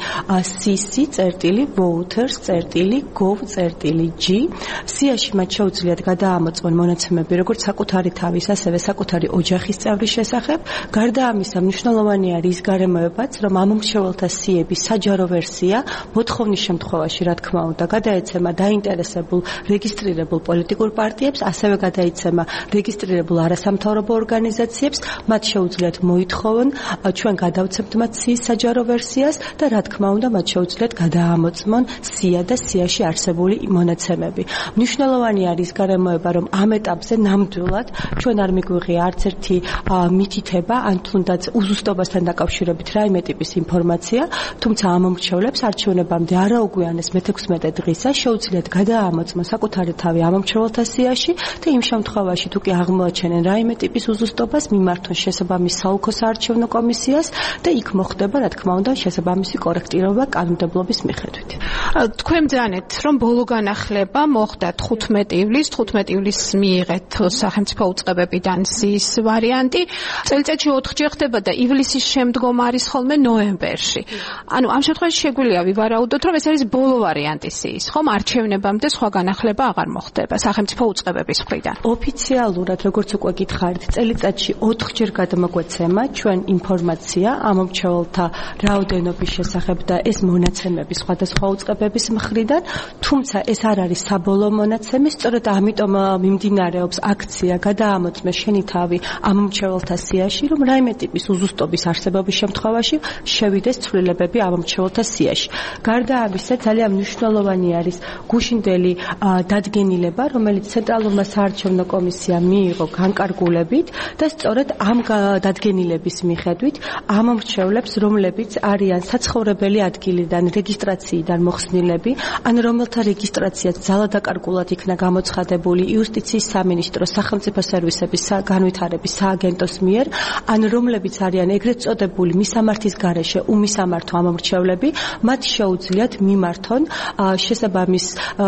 cc წერტილი voters წერტილი gov წერტილი g. სიაში მათ შეუძლიათ გადაამოწმონ მონაცემები როგორც საკუთარი თავის, ასევე საკუთარი ოჯახის წევრის შესახებ. გარდა ამისა, მნიშვნელოვანი არის გარემოებაც, რომ ამომრჩეველთა სიების საჯარო ვერსია მოთხოვნის შემთხვევაში, რა თქმა უნდა, გადაეცემა დაინტერესებულ რეგისტრირებულ პოლიტიკურ პარტიებს, ასევე გადაეცემა რეგისტრირებულ არასამთავრობო ორგანიზაციებს. მათ შეუძლიათ მოითხოვონ ჩვენ გადავცემთ მათ სიის საჯარო ვერსიას და რა თქმა უნდა, მათ შეუძლიათ გადაამოწმონ სია და სიაში არსებული მონაცემები. მნიშვნელოვანი არის გარემოება, რომ ამ ეტაპზე ნამდვილად ჩვენ არ მიგვიღია არც ერთი მითითება ან თუნდაც უზუსტობასთან დაკავშირებით რაიმე ტიპის ინფორმაცია, თუმცა ამომრჩევლებს არჩევნებამდე არაუგვიანეს მეთექვსმეტე დღისა შეუძლიათ გადაამოწმონ საკუთარი თავი ამომრჩეველთა სიაში და იმ შემთხვევაში თუ კი აღმოაჩენენ რაიმე ტიპის უზუსტობას, მიმართონ შესაბამის საოლქო საარჩევნო კომისიას და იქ მოხდება, რა თქმა უნდა, შესაბამისი კორექტირება კანონმდებლობის მიხედვით. თქვენ ძანეთ, რომ ბოლო განახლება მოხდა თხუთმეტი ივლისს, თხუთმეტი ივლისს მიიღეთ სახელმწიფო უწყებებიდან სიის ვარიანტი. წელიწადში ოთხჯერ ხდება და ივლისის შემდგომ არის ხოლმე ნოემბერში. ანუ ამ შემთხვევაში შეგვიძლია ვივარაუდოთ, რომ ეს არის ბოლო ვარიანტი სიის, ხომ? არჩევნებამდე სხვა განახლება აღარ მოხდება სახელმწიფო უწყებების მხრიდან. ოფიციალურად, როგორც უკვე გითხარით, წელიწადში ოთხჯერ გადმოგვეცემა ჩვენ ინფორმაცია ამომრჩეველთა რაოდენობის შესახებ და ეს მონაცემები სხვადასხვა უწყებების მხრიდან, თუმცა ეს არ არის საბოლოო მონაცემი, სწორედ ამიტომ მიმდინარეობს აქცია გადაამოწმე შენი თავი ამომრჩეველთა სიაში, რომ რაიმე ტიპის უზუსტობის არსებობის შემთხვევაში შევიდეს ცვლილებები ამომრჩეველთა სიაში. გარდა ამისა, ძალიან მნიშვნელოვანი არის გუშინდელი დადგენილება, რომელიც ცენტრალურმა საარჩევნო კომისიამ მიიღო განკარგულებით და სწორედ ამ დადგენილების მიხედვით ამომრჩევლებს, რომლებიც არიან საცხოვრებელი ადგილიდან, რეგისტრაციიდან მოხსნილები, ან რომელთა რეგისტრაციაც ძალადაკარგულად იქნა გამოცხადებული იუსტიციის სამინისტროს სახელმწიფო სერვისების განვითარების სააგენტოს მიერ, ან რომლებიც არიან ეგრეთ წოდებული მისამართის გარეშე უმისამართო ამომრჩევლები, მათ შეუძლიათ მიმართონ შესაბამის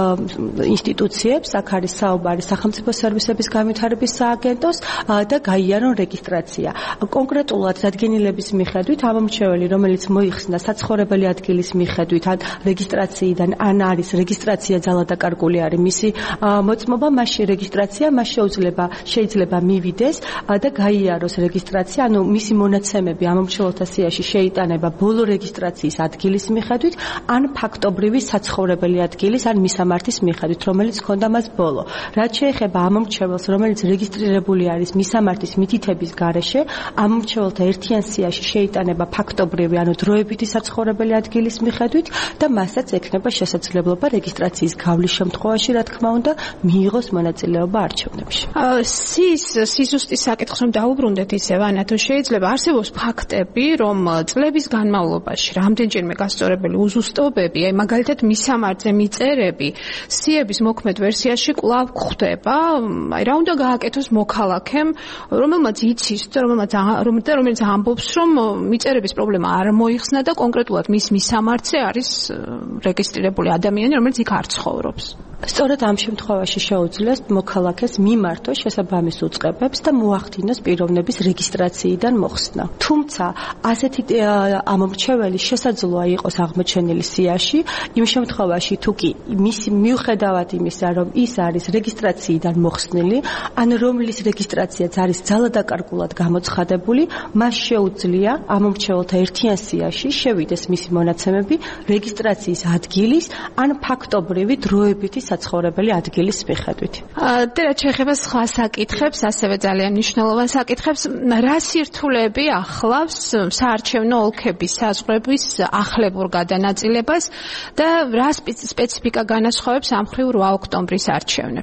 ინსტიტუციებს, აქ არის საუბარი სახელმწიფო სერვისების განვითარების სააგენტოს და გაიარონ რეგისტრაცია. კონკრეტულად დადგენილების მიხედვით ამომრჩეველი, რომელიც მოიხსნა საცხოვრებელი ადგილის მიხედვით ან რეგისტრაციიდან, ან არის რეგისტრაცია ძალადაკარგული არის მისი მოწმობა, მასში რეგისტრაცია მას შეუძლება შეიძლება მივიდეს და გაიაროს რეგისტრაცია, ანუ მისი მონაცემები ამომრჩეველთა სიაში შეიტანება ბოლო რეგისტრაციის ადგილის მიხედვით, ან ფაქტობრივი საცხოვრებელი ადგილის ან მისამართის მიხედვით, რომელიც ჰქონდა მას ბოლო. რაც შეეხება ამომრჩეველს, რომელიც რეგისტრირებული არის მისამართის მითითების გარეშე, ამომრჩეველთა ერთიან სიაში შეიტანება ფაქტობრივი, ანუ დროებითი საცხოვრებელი ადგილის მიხედვით და მასაც ექნება შესაძლებლობა რეგისტრაციის გავლის შემთხვევაში, რა თქმა უნდა, მიიღოს მონაწილეობა არჩევნებში. სიის სიზუსტის საკითხს რომ დაუბრუნდეთ ისევ, ანა თუ შეიძლება არსებობს ფაქტები, რომ წლების განმავლობაში რამდენჯერმე გასწორებელი უზუსტობები, აი მაგალითად მისამართზე მიწერები, სიების მოქმედ ვერსიაში კვლავ გვხვდება, აი რა უნდა გააკეთოს მოქალაქემ, რომელმაც იცის და რომელმაც რომელიც ამბობს, რომ მიწერების პრობლემა არ მოიხსნა და კონკრეტულად მის მისამართზე არის რეგისტრირებული ადამიანი, რომელიც იქ არ ცხოვრობს. სწორედ ამ შემთხვევაში შეუძლიათ მოქალაქეს მიმართოს შესაბამის უწყებებს და მოახდინოს პიროვნების რეგისტრაციიდან მოხსნა. თუმცა ასეთი ამომრჩეველი შესაძლოა იყოს აღმოჩენილი სიაში, იმ შემთხვევაში თუ კი მისი მიუხედავად იმისა, რომ ის არის რეგისტრაციიდან მოხსნილი, ან რომლის რეგისტრაციაც არის ძალადაკარგულად გამოცხადებული, მას შეუძლია ამომრჩეველთა ერთიან სიაში შევიდეს მისი მონაცემები რეგისტრაციის ადგილის ან ფაქტობრივი დროებითი საცხოვრებელი ადგილის მიხედვით. და რაც შეეხება სხვა საკითხებს, ასევე ძალიან მნიშვნელოვან საკითხებს, რა სირთულეები ახლავს საარჩევნო ოლქების საზღვრების ახლებურ გადანაწილებას და რა სპეციფიკა განასხვავებს ამ მხრივ რვა ოქტომბრის არჩევნებს?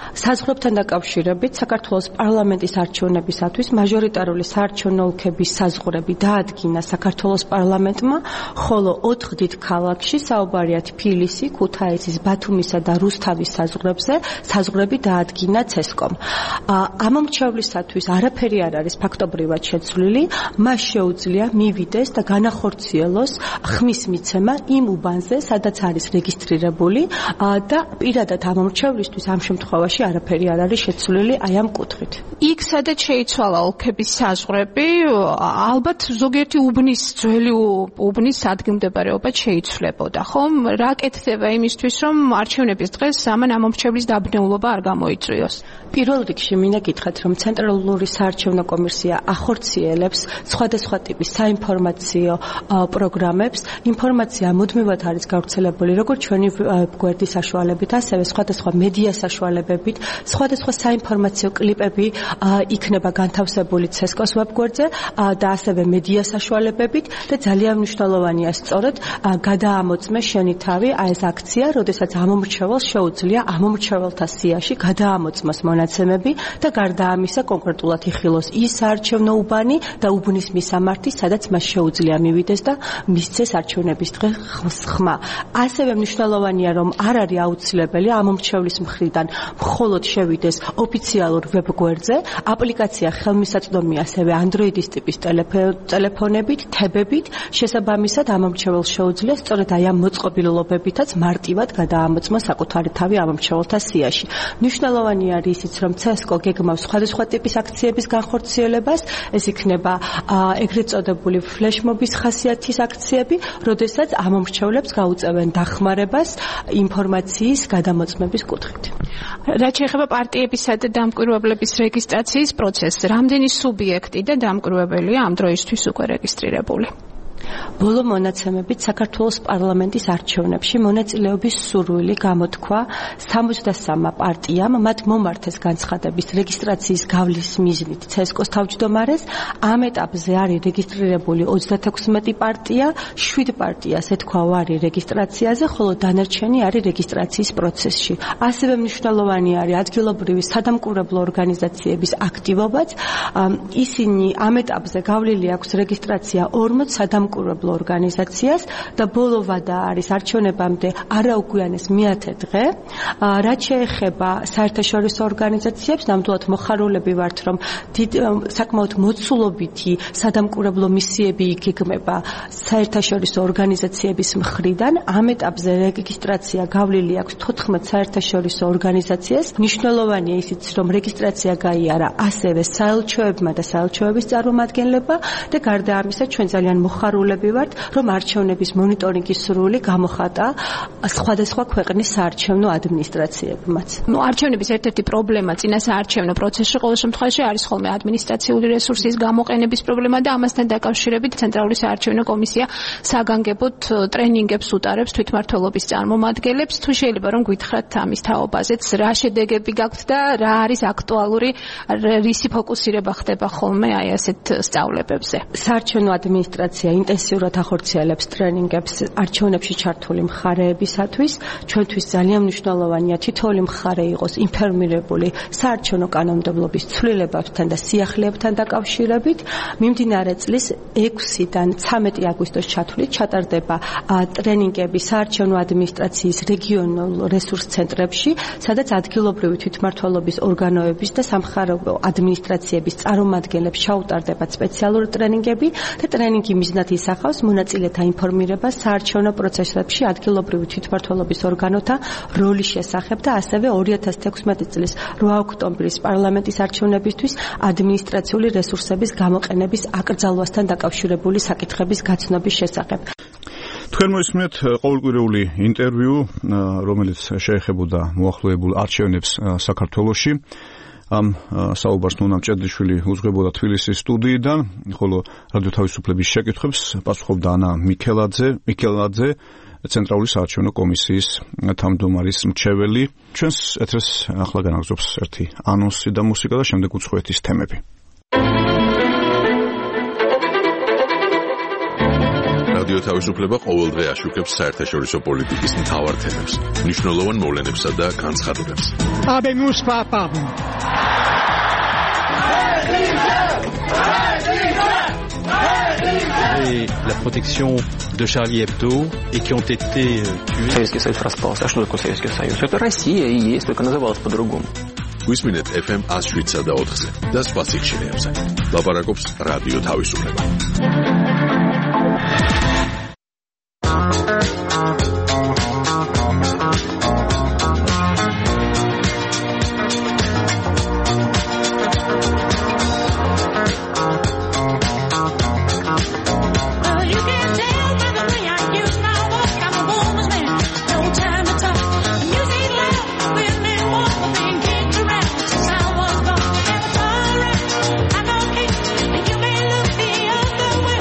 საზღვრებთან დაკავშირებით საქართველოს პარლამენტის არჩევნებისათვის მაჟორიტარული საარჩევნო ოლქების საზღვრები დაადგინა საქართველოს პარლამენტმა, ხოლო ოთხ დიდ ქალაქში საუბარია თბილისი, ქუთაისის, ბათუმისა და რუსთავის საზღვრებზე საზღვრები დაადგინა ცესკომ. ამ მრჩევლისათვის არაფერი არ არის ფაქტობრივად შეცვლილი, მას შეუძლია მივიდეს და განახორციელოს ხმის მიცემა იმ უბანზე, სადაც არის რეგისტრირებული და პირადად ამ მრჩევლისთვის ამ შემთხვევაში არაფერი არ არის შეცვლილი აი ამ კუთხით. იქ სადაც შეიცვალა ოლქების საზღვრები, ალბათ ზოგიერთი უბნის ძველი უბნის ადგილმდებარეობა შეიცვლებოდა, ხომ? რა კეთდება იმისთვის, რომ არჩევნების დღეს ამან ამ მრჩევლის დაბნეულობა არ გამოიწვიოს? პირველ რიგში მინდა გითხრათ, რომ ცენტრალური საარჩევნო კომისია ახორციელებს სხვადასხვა ტიპის საინფორმაციო პროგრამებს. ინფორმაცია მუდმივად არის გავრცელებული როგორც ჩვენი გვერდის საშუალებით, ასევე სხვადასხვა მედია საშუალებებით, სხვადასხვა საინფორმაციო კლიპები იქნება განთავსებული ცესკოს ვებგვერდზე და ასევე მედია საშუალებებით და ძალიან მნიშვნელოვანია სწორედ გადაამოწმე შენი თავი აი ეს აქცია, როდესაც ამომრჩეველს შეუძლია ამომრჩეველთა სიაში გადაამოწმოს მონაცემები და გარდა ამისა კონკრეტულად იხილოს ის საარჩევნო უბანი და უბნის მისამართი, სადაც მას შეუძლია მივიდეს და მისცეს არჩევნების დღე ხმა. ასევე მნიშვნელოვანია, რომ არ არის აუცილებელი ამომრჩევლის მხრიდან მხოლოდ შევიდეს ოფიციალურ ვებგვერდზე, აპლიკაცია ხელმისაწვდომია ასევე Android-ის ტიპის ტელეფონებით, თებებით, შესაბამისად ამომრჩეველს შეუძლია სწორედ აი ამ მოწყობილობებითაც მარტივად გადაამოწმოს საკუთარი თავი ამომრჩეველთა სიაში. მნიშვნელოვანი არის ისიც, რომ ცესკო გეგმავს სხვადასხვა ტიპის აქციების განხორციელებას, ეს იქნება ეგრეთ წოდებული ფლეშმობის ხასიათის აქციები, როდესაც ამომრჩევლებს გაუწევენ დახმარებას ინფორმაციის გადამოწმების კუთხით. რაც შეეხება პარტიებისა და დამკვირვებლების რეგისტრაციის პროცესს, რამდენი სუბიექტი და დამკვირვებელია ამ დროისთვის უკვე რეგისტრირებული? ბოლო მონაცემებით საქართველოს პარლამენტის არჩევნებში მონაწილეობის სურვილი გამოთქვა სამოცდასამ პარტიამ, მათ მომართეს განცხადების რეგისტრაციის გავლის მიზნით ცესკოს თავმჯდომარეს. ამ ეტაპზე არის რეგისტრირებული ოცდათექვსმეტი პარტია, შვიდ პარტიას ეთქვა ვარი რეგისტრაციაზე, ხოლო დანარჩენი არის რეგისტრაციის პროცესში. ასევე მნიშვნელოვანი არის ადგილობრივი სადამკვირვებლო ორგანიზაციების აქტივობაც. ისინი ამ ეტაპზე გავლილი აქვს რეგისტრაცია ორმოც სადამკვირვებლო ორგანიზაციას და ბოლო ვადა არის არჩევნებამდე არაუგვიანეს მეათე დღე. რაც შეეხება საერთაშორისო ორგანიზაციებს, ნამდვილად მოხარულები ვართ, რომ საკმაოდ მოცულობითი სადამკვირვებლო მისიები იგეგმება საერთაშორისო ორგანიზაციების მხრიდან. ამ ეტაპზე რეგისტრაცია გავლილი აქვს თოთხმეტ საერთაშორისო ორგანიზაციას. მნიშვნელოვანია ისიც, რომ რეგისტრაცია გაიარა ასევე საელჩოებმა და საელჩოების წარმომადგენლებმა და გარდა ამისა ჩვენ ძალიან მოხარულები ვართ, რომ არჩევნების მონიტორინგის სრული გამოხატა სხვადასხვა ქვეყნის საარჩევნო ადმინისტრაციებმაც. ნუ არჩევნების ერთ-ერთი პრობლემა წინა საარჩევნო პროცესში ყოველ შემთხვევაში არის ხოლმე ადმინისტრაციული რესურსის გამოყენების პრობლემა და ამასთან დაკავშირებით ცენტრალური საარჩევნო კომისია საგანგებოდ ტრენინგებს უტარებს თვითმმართველობის წარმომადგენლებს. თუ შეიძლება რომ გითხრათ ამის თაობაზეც, რა შედეგები გაქვთ და რა არის აქტუალური, რისი ფოკუსირება ხდება ხოლმე აი ასეთ სწავლებებზე? საარჩევნო ადმინისტრაცია ინტენსიურად ახორციელებს ტრენინგებს არჩევნებში ჩართული მხარეებისათვის. ჩვენთვის ძალიან მნიშვნელოვანია თითოეული მხარე იყოს ინფორმირებული საარჩევნო კანონმდებლობის ცვლილებებთან და სიახლეებთან დაკავშირებით. მიმდინარე წლის ექვსიდან ცამეტი აგვისტოს ჩათვლით ჩატარდება ტრენინგები საარჩევნო ადმინისტრაციის რეგიონულ რესურს ცენტრებში, სადაც ადგილობრივი თვითმმართველობის ორგანოების და სამხარეო ადმინისტრაციების წარმომადგენლებს ჩაუტარდებათ სპეციალური ტრენინგები და ტრენინგი მიზნად ისახავს მონაწილეთა ინფორმირებას საარჩევნო პროცესებში ადგილობრივი თვითმმართველობის ორგანოთა როლის შესახებ და ასევე ორი ათას თექვსმეტი წლის რვა ოქტომბრის პარლამენტის არჩევნებისთვის ადმინისტრაციული რესურსების გამოყენების აკრძალვასთან დაკავშირებული საკითხების გაცნობის შესახებ. თქვენ მოისმენთ ყოველკვირეული ინტერვიუ, რომელიც შეეხებოდა მოახლოებულ არჩევნებს საქართველოში. ამ საუბარს ნუნა მჭედლიშვილი უძღვებოდა თბილისის სტუდიიდან, ხოლო რადიო თავისუფლების შეკითხვებს პასუხობდა ანა მიქელაძე, მიქელაძე, ცენტრალური საარჩევნო კომისიის თავმჯდომარის მრჩეველი. ჩვენს ეთერს ახლა განაგზობს ერთი ანონსი და მუსიკა და შემდეგ უცხოეთის თემები. რადიო თავისუფლება ყოველდღე აშუქებს საერთაშორისო პოლიტიკის მთავარ თემებს, მნიშვნელოვან მოვლენებსა და განცხადებებს. Habemus papam. Et la protection de Charlie Hebdo et qui ont été tués. Советский Союз распался. А что такое Советский Союз? Это Россия и есть, только называлась по-другому. გვისმინეთ эф эм one oh seven და four-ზე და სხვა სიხშირეებზე. ლაპარაკობს რადიო თავისუფლება. The other way.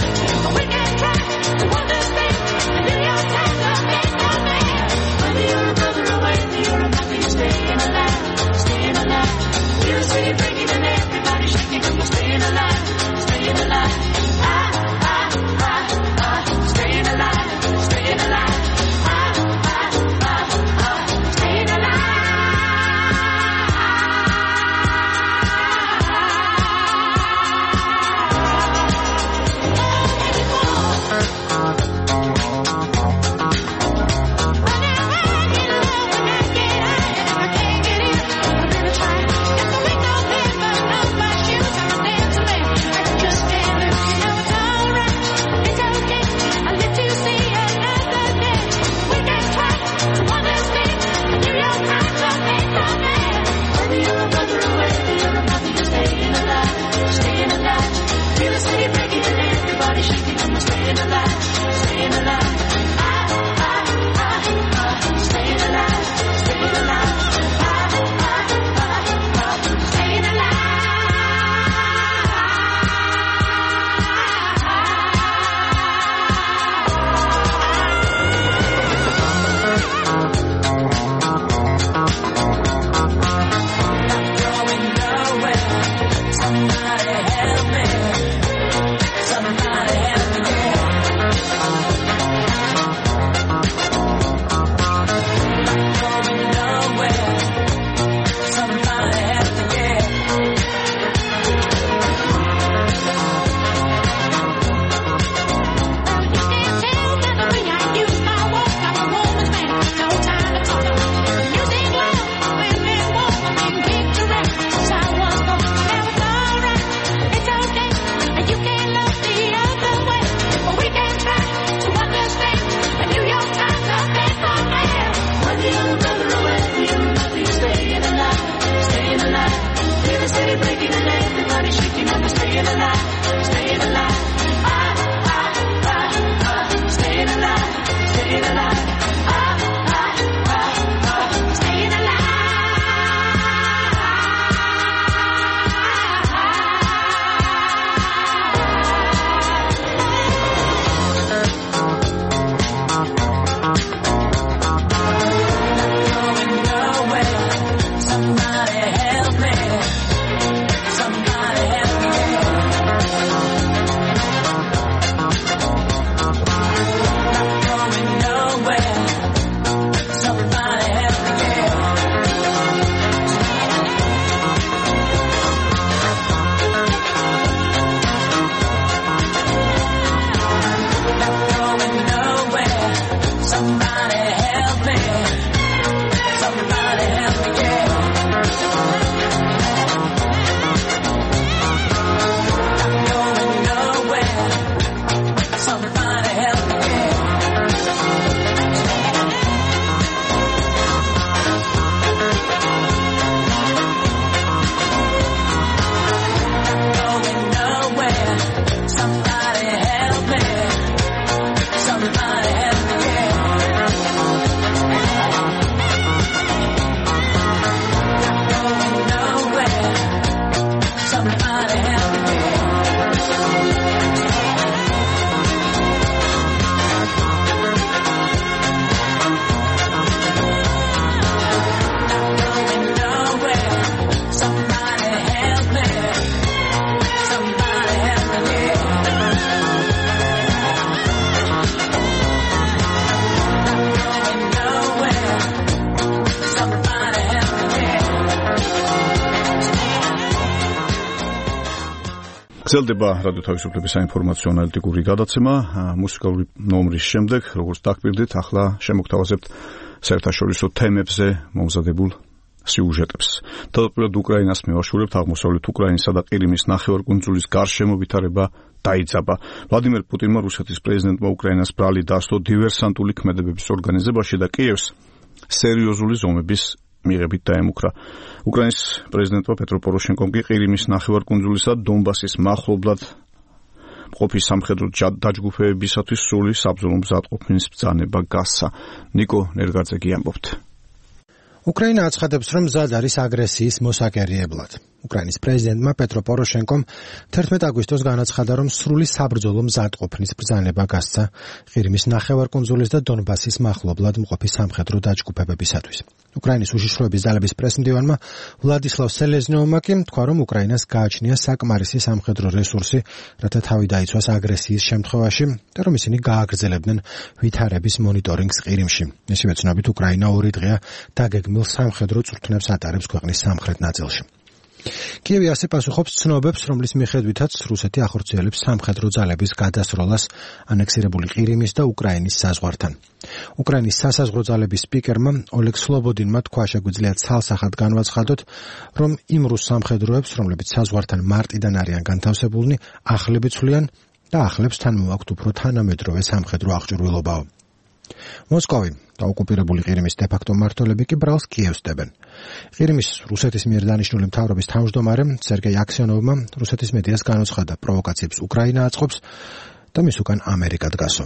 გრძელდება რადიო თავისუფლების საინფორმაციო ანალიტიკური გადაცემა. მუსიკალური ნომრის შემდეგ, როგორც დაგკვირდით, ახლა შემოგთავაზებთ საერთაშორისო თემებზე მომზადებულ სიუჟეტებს. თავდაპირველად უკრაინას მევაშურებთ აღმოსავლეთ უკრაინისა და ყირიმის ნახევარკუნძულის გარშემო ვითარება დაიძაბა. ვლადიმერ პუტინმა რუსეთის პრეზიდენტმა უკრაინას ბრალი დასდო დივერსანტული ქმედებების ორგანიზებაში და კიევს სერიოზული ზომების მიღებით დაემუქრა. უკრაინის პრეზიდენტმა პეტრო პოროშენკომ კი ყირიმის ნახევარკუნძულისა და დონბასის მახლობლად მყოფი სამხედრო დაჯგუფებებისათვის სრული საბრძოლო მზადყოფნის ბრძანება გასცა. ნიკო ნერგაძე ამბობთ. უკრაინა აცხადებს, რომ მზად არის აგრესიის მოსაკერიებლად. უკრაინის პრეზიდენტმა პეტრო პოროშენკომ თერთმეტ აგვისტოს განაცხადა, რომ სრული საბრძოლო მზადყოფნის ბრძანება გასცა ყირიმის ნახევარკუნძულის და დონბასის მახლობლად მყოფი სამხედრო დაჯგუფებებისათვის. უკრაინის უშიშროების ძალების პრესმდივანმა ვლადისლავ სელეზნიოვმა კი თქვა, რომ უკრაინას გააჩნია საკმარისი სამხედრო რესურსი, რათა თავი დაიცვას აგრესიის შემთხვევაში და რომ ისინი გააგრძელებდნენ ვითარების მონიტორინგს ყირიმში. მისივე ცნობით, უკრაინა ორი დღეა დაგეგმილ სამხედრო წვრთნებს ატარებს ქვეყნის სამხრეთ ნაწილში. კიევი ასე პასუხობს ცნობებს, რომლის მიხედვითაც რუსეთი ახორციელებს სამხედრო ძალების გადასროლას ანექსირებული ყირიმის და უკრაინის საზღვართან. უკრაინის სასაზღვრო ძალების სპიკერმა ოლეგ სლობოდინმა თქვა, შეგვიძლია ცალსახად განვაცხადოთ, რომ იმ რუს სამხედროებს, რომლებიც საზღვართან მარტიდან არიან განთავსებულნი, ახლები ცვლიან და ახლებს თან მოაქვთ უფრო თანამედროვე სამხედრო აღჭურვილობაო. მოსკოვი და ოკუპირებული ყირიმის დე-ფაქტო მმართველები კი ბრალს კიევს დებენ. ყირიმის რუსეთის მიერ დანიშნული მთავრობის თავმჯდომარე სერგეი აქსიონოვმა რუსეთის მედიას განუცხადა, პროვოკაციებს უკრაინა აწყობს და მის უკან ამერიკა დგასო.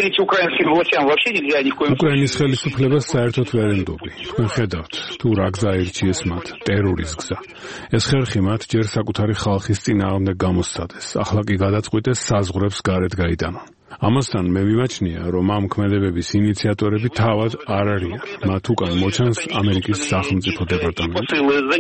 უკრაინის ხელისუფლებას საერთოდ ვერ ენდობი. თქვენ ხედავთ, თუ რა გზა ირჩიეს მათ, ტერორის გზა. ეს ხერხი მათ ჯერ საკუთარი ხალხის წინააღმდეგ გამოსცადეს, ახლა კი გადაწყვიტეს საზღვრებს გარეთ გაიტანონ. ამასთან მე მიმაჩნია, რომ ამ ქმედებების ინიციატორები თავად არ არიან. მათ უკან მოჩანს ამერიკის სახელმწიფო დეპარტამენტი.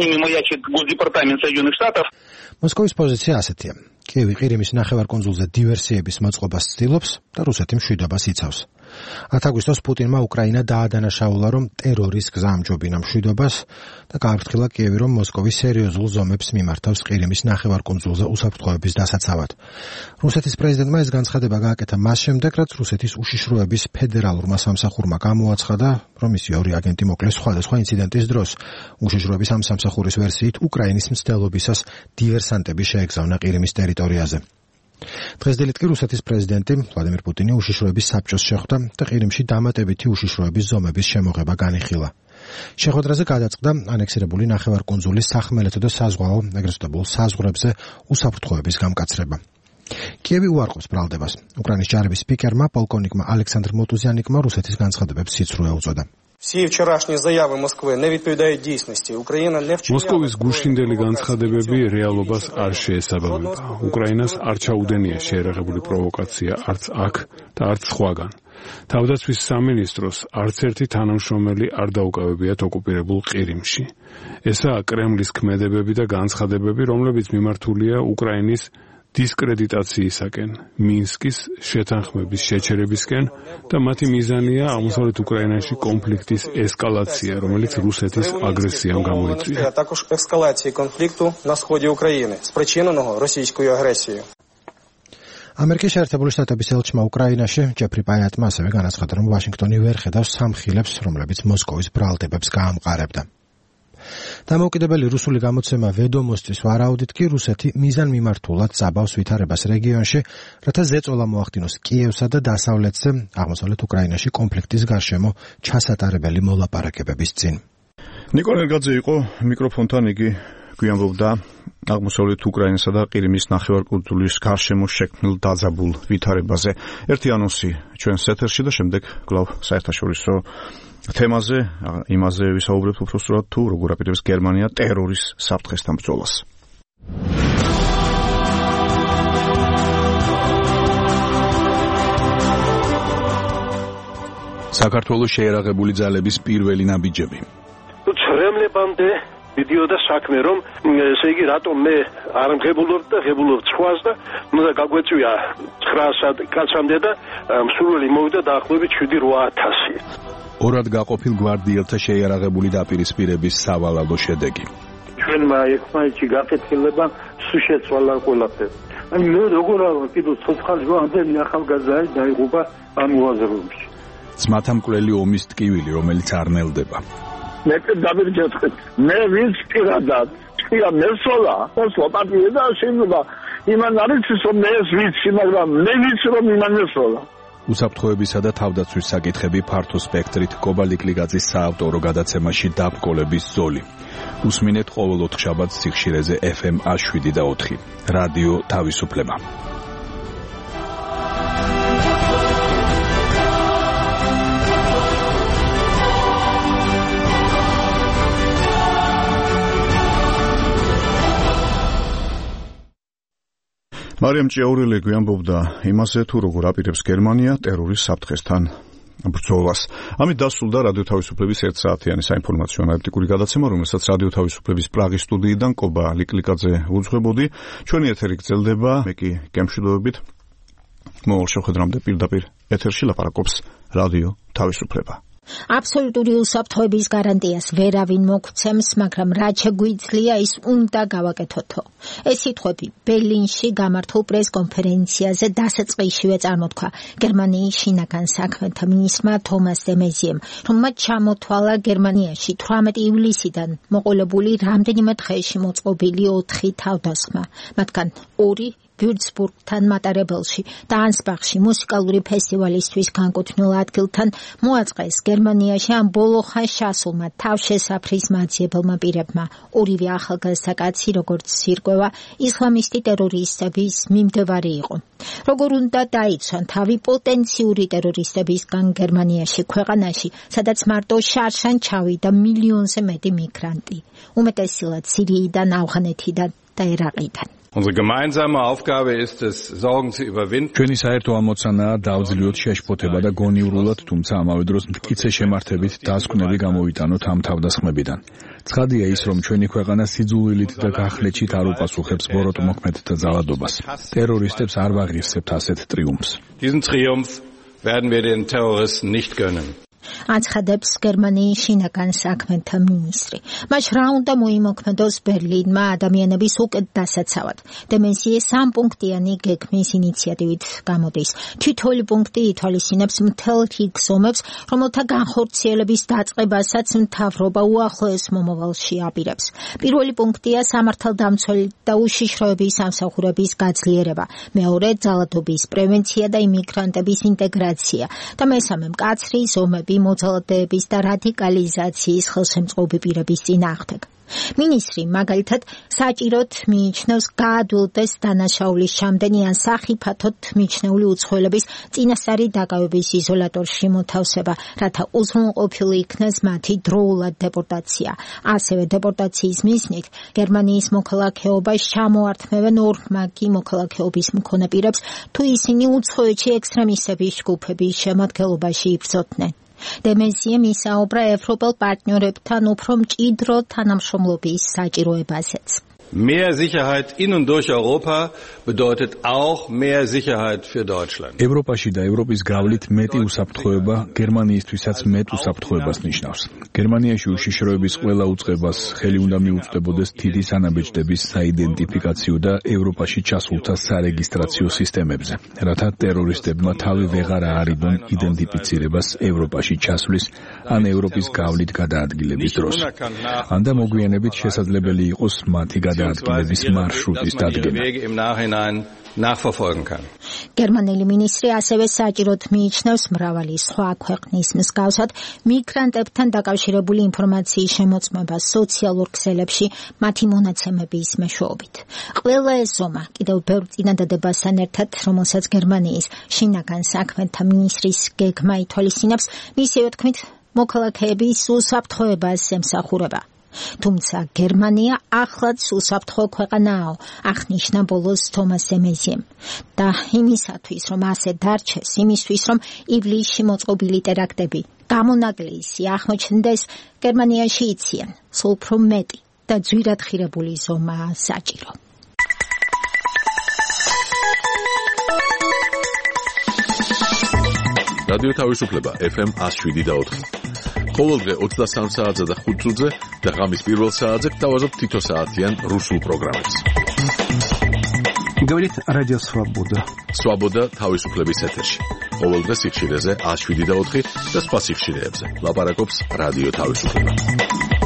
მოსკოვის პოზიცია ასეთია. კიევი ყირიმის ნახევარკუნძულზე დივერსიების მოწყობას ცდილობს და რუსეთი მშვიდობას იცავს. ათ აგვისტოს პუტინმა უკრაინა დაადანაშაულა, რომ ტერორის გზა ამჯობინა მშვიდობას და გააფრთხილა კიევი, რომ მოსკოვი სერიოზულ ზომებს მიმართავს ყირიმის ნახევარკუნძულზე უსაფრთხოების დასაცავად. რუსეთის პრეზიდენტმა ეს განცხადება გააკეთა მას შემდეგ, რაც რუსეთის უშიშროების ფედერალურმა სამსახურმა გამოაცხადა, რომ მისი ორი აგენტი მოკლეს სხვადასხვა ინციდენტის დროს. უშიშროების ამ სამსახურის ვერსიით უკრაინის მცდელობისას დივერსანტები შეეგზავნა ყირიმის ტერიტორიაზე. დღეს დილით კი რუსეთის პრეზიდენტი ვლადიმერ პუტინი უშიშროების საბჭოს შეხვდა და ყირიმში დამატებითი უშიშროების ზომების შემოღება განიხილა. შეხვედრაზე გადაწყდა ანექსირებული ნახევარკუნძულის სახმელეთო და საზღვაო, ეგრეთ წოდებულ საზღვრებზე უსაფრთხოების გამკაცრება. კიევი უარყოფს ბრალდებას. უკრაინის ჯარების სპიკერმა პოლკოვნიკმა ალექსანდრ მოტუზიანიკმა რუსეთის განცხადებებს სიცრუე უწოდა. მოსკოვის გუშინდელი განცხადებები რეალობას არ შეესაბამება. უკრაინას არ ჩაუდენია შეერაღებული პროვოკაცია არც აქ და არც სხვაგან. თავდაცვის სამინისტროს არც ერთი თანამშრომელი არ დაუკავებიათ ოკუპირებულ ყირიმში. ესაა კრემლის ქმედებები და განცხადებები, რომლებიც მიმართულია უკრაინის დისკრედიტაციისაკენ, მინსკის შეთანხმების შეჩერებისკენ და მათი მიზანია აღმოსავლეთ უკრაინაში კონფლიქტის ესკალაცია, რომელიც რუსეთის აგრესიამ გამოიწვია. ამერიკის შეერთებული შტატების ელჩმა უკრაინაში ჯეფრი პაიატმა ასევე განაცხადა, რომ ვაშინგტონი ვერ ხედავს სამხილებს, რომლებიც მოსკოვის ბრალდებებს გაამყარებდა. დამოუკიდებელი რუსული გამოცემა ვედომოსტის ვარაუდით კი რუსეთი მიზანმიმართულად წაბავს ვითარებას რეგიონში, რათა ზეწოლა მოახდინოს კიევსა და დასავლეთზე, აღმოსავლეთ უკრაინაში კონფლიქტის გარშემო ჩასატარებელი მოლაპარაკებების წინ. ნიკო ნერგაძე იყო მიკროფონთან, იგი გვიამბობდა აღმოსავლეთ უკრაინასა და ყირიმის ნახევარკუნძულის გარშემო შექმნილ დაძაბულ ვითარებაზე. ერთი ანონსი ჩვენს ეთერში და შემდეგ კვლავ საერთაშორისო თემაზე, იმაზე ვისაუბრებთ უბრალოდ თუ როგორ აპირებს გერმანია ტერორის საფრთხესთან ბრძოლას. საქართველოს შეერაღებული ძალების პირველი ნაბიჯები. ცრემლებამდე მიდიოდა საქმე, რომ ესე იგი რატომ მე არ მღებულობ და ღებულობ სხვას და უნდა გაგვეწვია ცხრაასად კაცამდე და მსურველი მოვიდა დაახლოებით შვიდი რვა ათასი. ორად გაყოფილ გვარდიელთა შეიარაღებული დაპირისპირების სავალალო შედეგი. ჩვენმა ერთმანეთში გაკეთილება სულ შეცვალა ყველაფერი. აი მე როგორ არა კიდევ ცოცხალი ვარ, ამდენი ახალგაზრდა დაიღუპა ამ უაზროებში. ძმათამკვლელი ომის ტკივილი, რომელიც არ ნელდება. მე დავირჯეთყით. მე ვინც პირადად თქვია მესოლა, ოსო პარტია და შეიძლება იმან არის რომ მე ვიცი, მაგრამ მე ვიცი რომ იმან მესოლა. უსაფრთხოებისა და თავდაცვის საკითხები ფართო სპექტრით კობალ იკლიკაძის საავტორო გადაცემაში დაბრკოლების ზოლი. უსმინეთ ყოველ ოთხშაბათს სიხშირეზე ეფ ემ ას შვიდი და ოთხი. რადიო თავისუფლება. მარიამ ჭიაურელი გვიამბობდა იმაზე, თუ როგორ აპირებს გერმანია ტერორის საფრთხესთან ბრძოლას. ამით დასრულდა რადიო თავისუფლების ერთ საათიანი საინფორმაციო ანალიტიკური გადაცემა, რომელსაც რადიო თავისუფლების პრაღის სტუდიიდან კობა ლიკლიკაძე უძღვებოდი. ჩვენი ეთერი გრძელდება, მე კი გემშვიდობებით. მოვალ შეხვედრამდე პირდაპირ ეთერში ლაპარაკობს რადიო თავისუფლება. აბსოლუტური უსაფრთხოების გარანტიას ვერავინ მოგცემს, მაგრამ რაც შეგვიძლია ის უნდა გავაკეთოთო. ეს სიტყვები ბერლინში გამართულ პრეს-კონფერენციაზე დასაწყისშივე წარმოთქვა გერმანიის შინაგან საქმეთა მინისტრმა თომას დე მეზიემ, რომ მათ ჩამოთვალა გერმანიაში თვრამეტი ივლისიდან მოყოლებული რამდენიმე დღეში მოწყობილი ოთხი თავდასხმა, მათგან ორი ვიურცბურგთან მატარებელში და ანსბახში მუსიკალური ფესტივალისთვის განკუთვნილ ადგილთან მოაწყეს გერმანიაში ამ ბოლო ხანს ჩასულმა თავშესაფრის მაძიებელმა პირებმა. ორივე ახალგაზრდა კაცი, როგორც ირკვევა, ისლამისტი ტერორისტების მიმდევარი იყო. როგორ უნდა დაიცვან თავი პოტენციური ტერორისტებისგან გერმანიაში, ქვეყანაში, სადაც მარტო შარშან ჩავიდა მილიონზე მეტი მიგრანტი, უმეტესილად სირიიდან, ავღანეთიდან და ერაყიდან. Unsere gemeinsame Aufgabe ist es, Sorgen zu überwinden. ჩვენი საერთო ამოცანაა დავძლიოთ შეშფოთება და გონივრულად, თუმცა ამავე დროს მტკიცე შემართებით დასკვნები გამოვიტანოთ ამ თავდასხმებიდან. ცხადია ის, რომ ჩვენი ქვეყანა სიძულვილით და გახლეჩით არ უპასუხებს ბოროტმოქმედთა ძალადობას. ტერორისტებს არ ვაღირსებთ ასეთ ტრიუმფს. Diesen Triumph werden wir den Terroristen nicht gönnen. აცხადებს გერმანიის შინაგან საქმეთა მინისტრი. მას რა უნდა მოიმოქმედოს ბერლინმა ადამიანების უკეთ დასაცავად. დე მეზიე სამპუნქტიანი გეგმის ინიციატივით გამოდის. თითოეული პუნქტი ითვალისწინებს მთელ რიგ ზომებს, რომელთა განხორციელების დაწყებასაც მთავრობა უახლოეს მომავალში აპირებს. პირველი პუნქტია სამართალდამცველი და უშიშროების სამსახურების გაძლიერება. მეორე ძალადობის პრევენცია და იმიგრანტების ინტეგრაცია და მესამე მკაცრი ზომები მოძალადეების და რადიკალიზაციის ხელშემწყობი პირების წინააღმდეგ. მინისტრი მაგალითად საჭიროდ მიიჩნევს გაადვილდეს დანაშაულის ჩამდენი ან სახიფათოდ მიჩნეული უცხოელების წინასწარი დაკავების იზოლატორში მოთავსება, რათა უზრუნველყოფილი იქნეს მათი დროულად დეპორტაცია. ასევე დეპორტაციის მიზნით გერმანიის მოქალაქეობას ჩამოართმევენ ორმაგი მოქალაქეობის მქონე პირებს, თუ ისინი უცხოეთში ექსტრემისტების ჯგუფების შემადგენლობაში იბრძოდნენ. დე მეზიემ ისაუბრა ევროპელ პარტნიორებთან უფრო მჭიდრო თანამშრომლობის საჭიროებაზეც. Mehr Sicherheit in und durch Europa bedeutet auch mehr Sicherheit für Deutschland. ევროპაში და ევროპის გავლით მეტი უსაფრთხოება გერმანიისთვისაც მეტ უსაფრთხოებას ნიშნავს. გერმანიაში უშიშროების ყველა უწყებას ხელი უნდა მიუწვდებოდეს თითი სანაბეჭდების საიდენტიფიკაციო და ევროპაში ჩასულთა სარეგისტრაციო სისტემებზე, რათა ტერორისტებმა თავი ვეღარ აარიდონ იდენტიფიცირებას ევროპაში ჩასვლის ან ევროპის გავლით გადაადგილების დროს. ან და მოგვიანებით შესაძლებელი იყოს მათი გადაადგილების მარშრუტის დადგენა. გერმანელი მინისტრი ასევე საჭიროდ მიიჩნევს მრავალი სხვა ქვეყნის მსგავსად მიგრანტებთან დაკავშირებული ინფორმაციის შემოწმებას სოციალურ ქსელებში მათი მონაცემების მეშვეობით. ყველა ეს ზომა კიდევ ბევრ წინადადებასთან ერთად, რომელსაც გერმანიის შინაგან საქმეთა მინისტრის გეგმა ითვალისწინებს, მისივე თქმით მოქალაქეების უსაფრთხოებას ემსახურება. თუმცა გერმანია ახლაც უსაფრთხო ქვეყანაა, აღნიშნა ბოლოს თომას დე მეზიემ. და იმისათვის, რომ ასე დარჩეს, იმისთვის, რომ ივლისში მოწყობილი ტერაქტები გამონაკლისი აღმოჩნდეს, გერმანიაში იციან, სულ უფრო მეტი და ძვირად ხირებული ზომაა საჭირო. რადიო თავისუფლება ეფ ემ ას შვიდი და ოთხი. ყოველდღე ოცდასამ საათზე და ხუთ წუთზე და ღამის პირველ საათზე გთავაზობთ თითო საათიან რუსულ პროგრამებს. Говорит Радио Свобода. Свобода თავისუფლების ეთერში. ყოველდღე სიხშირეზე ათს შვიდი და ოთხი და სხვა სიხშირეებზე. ლაპარაკობს რადიო თავისუფლება.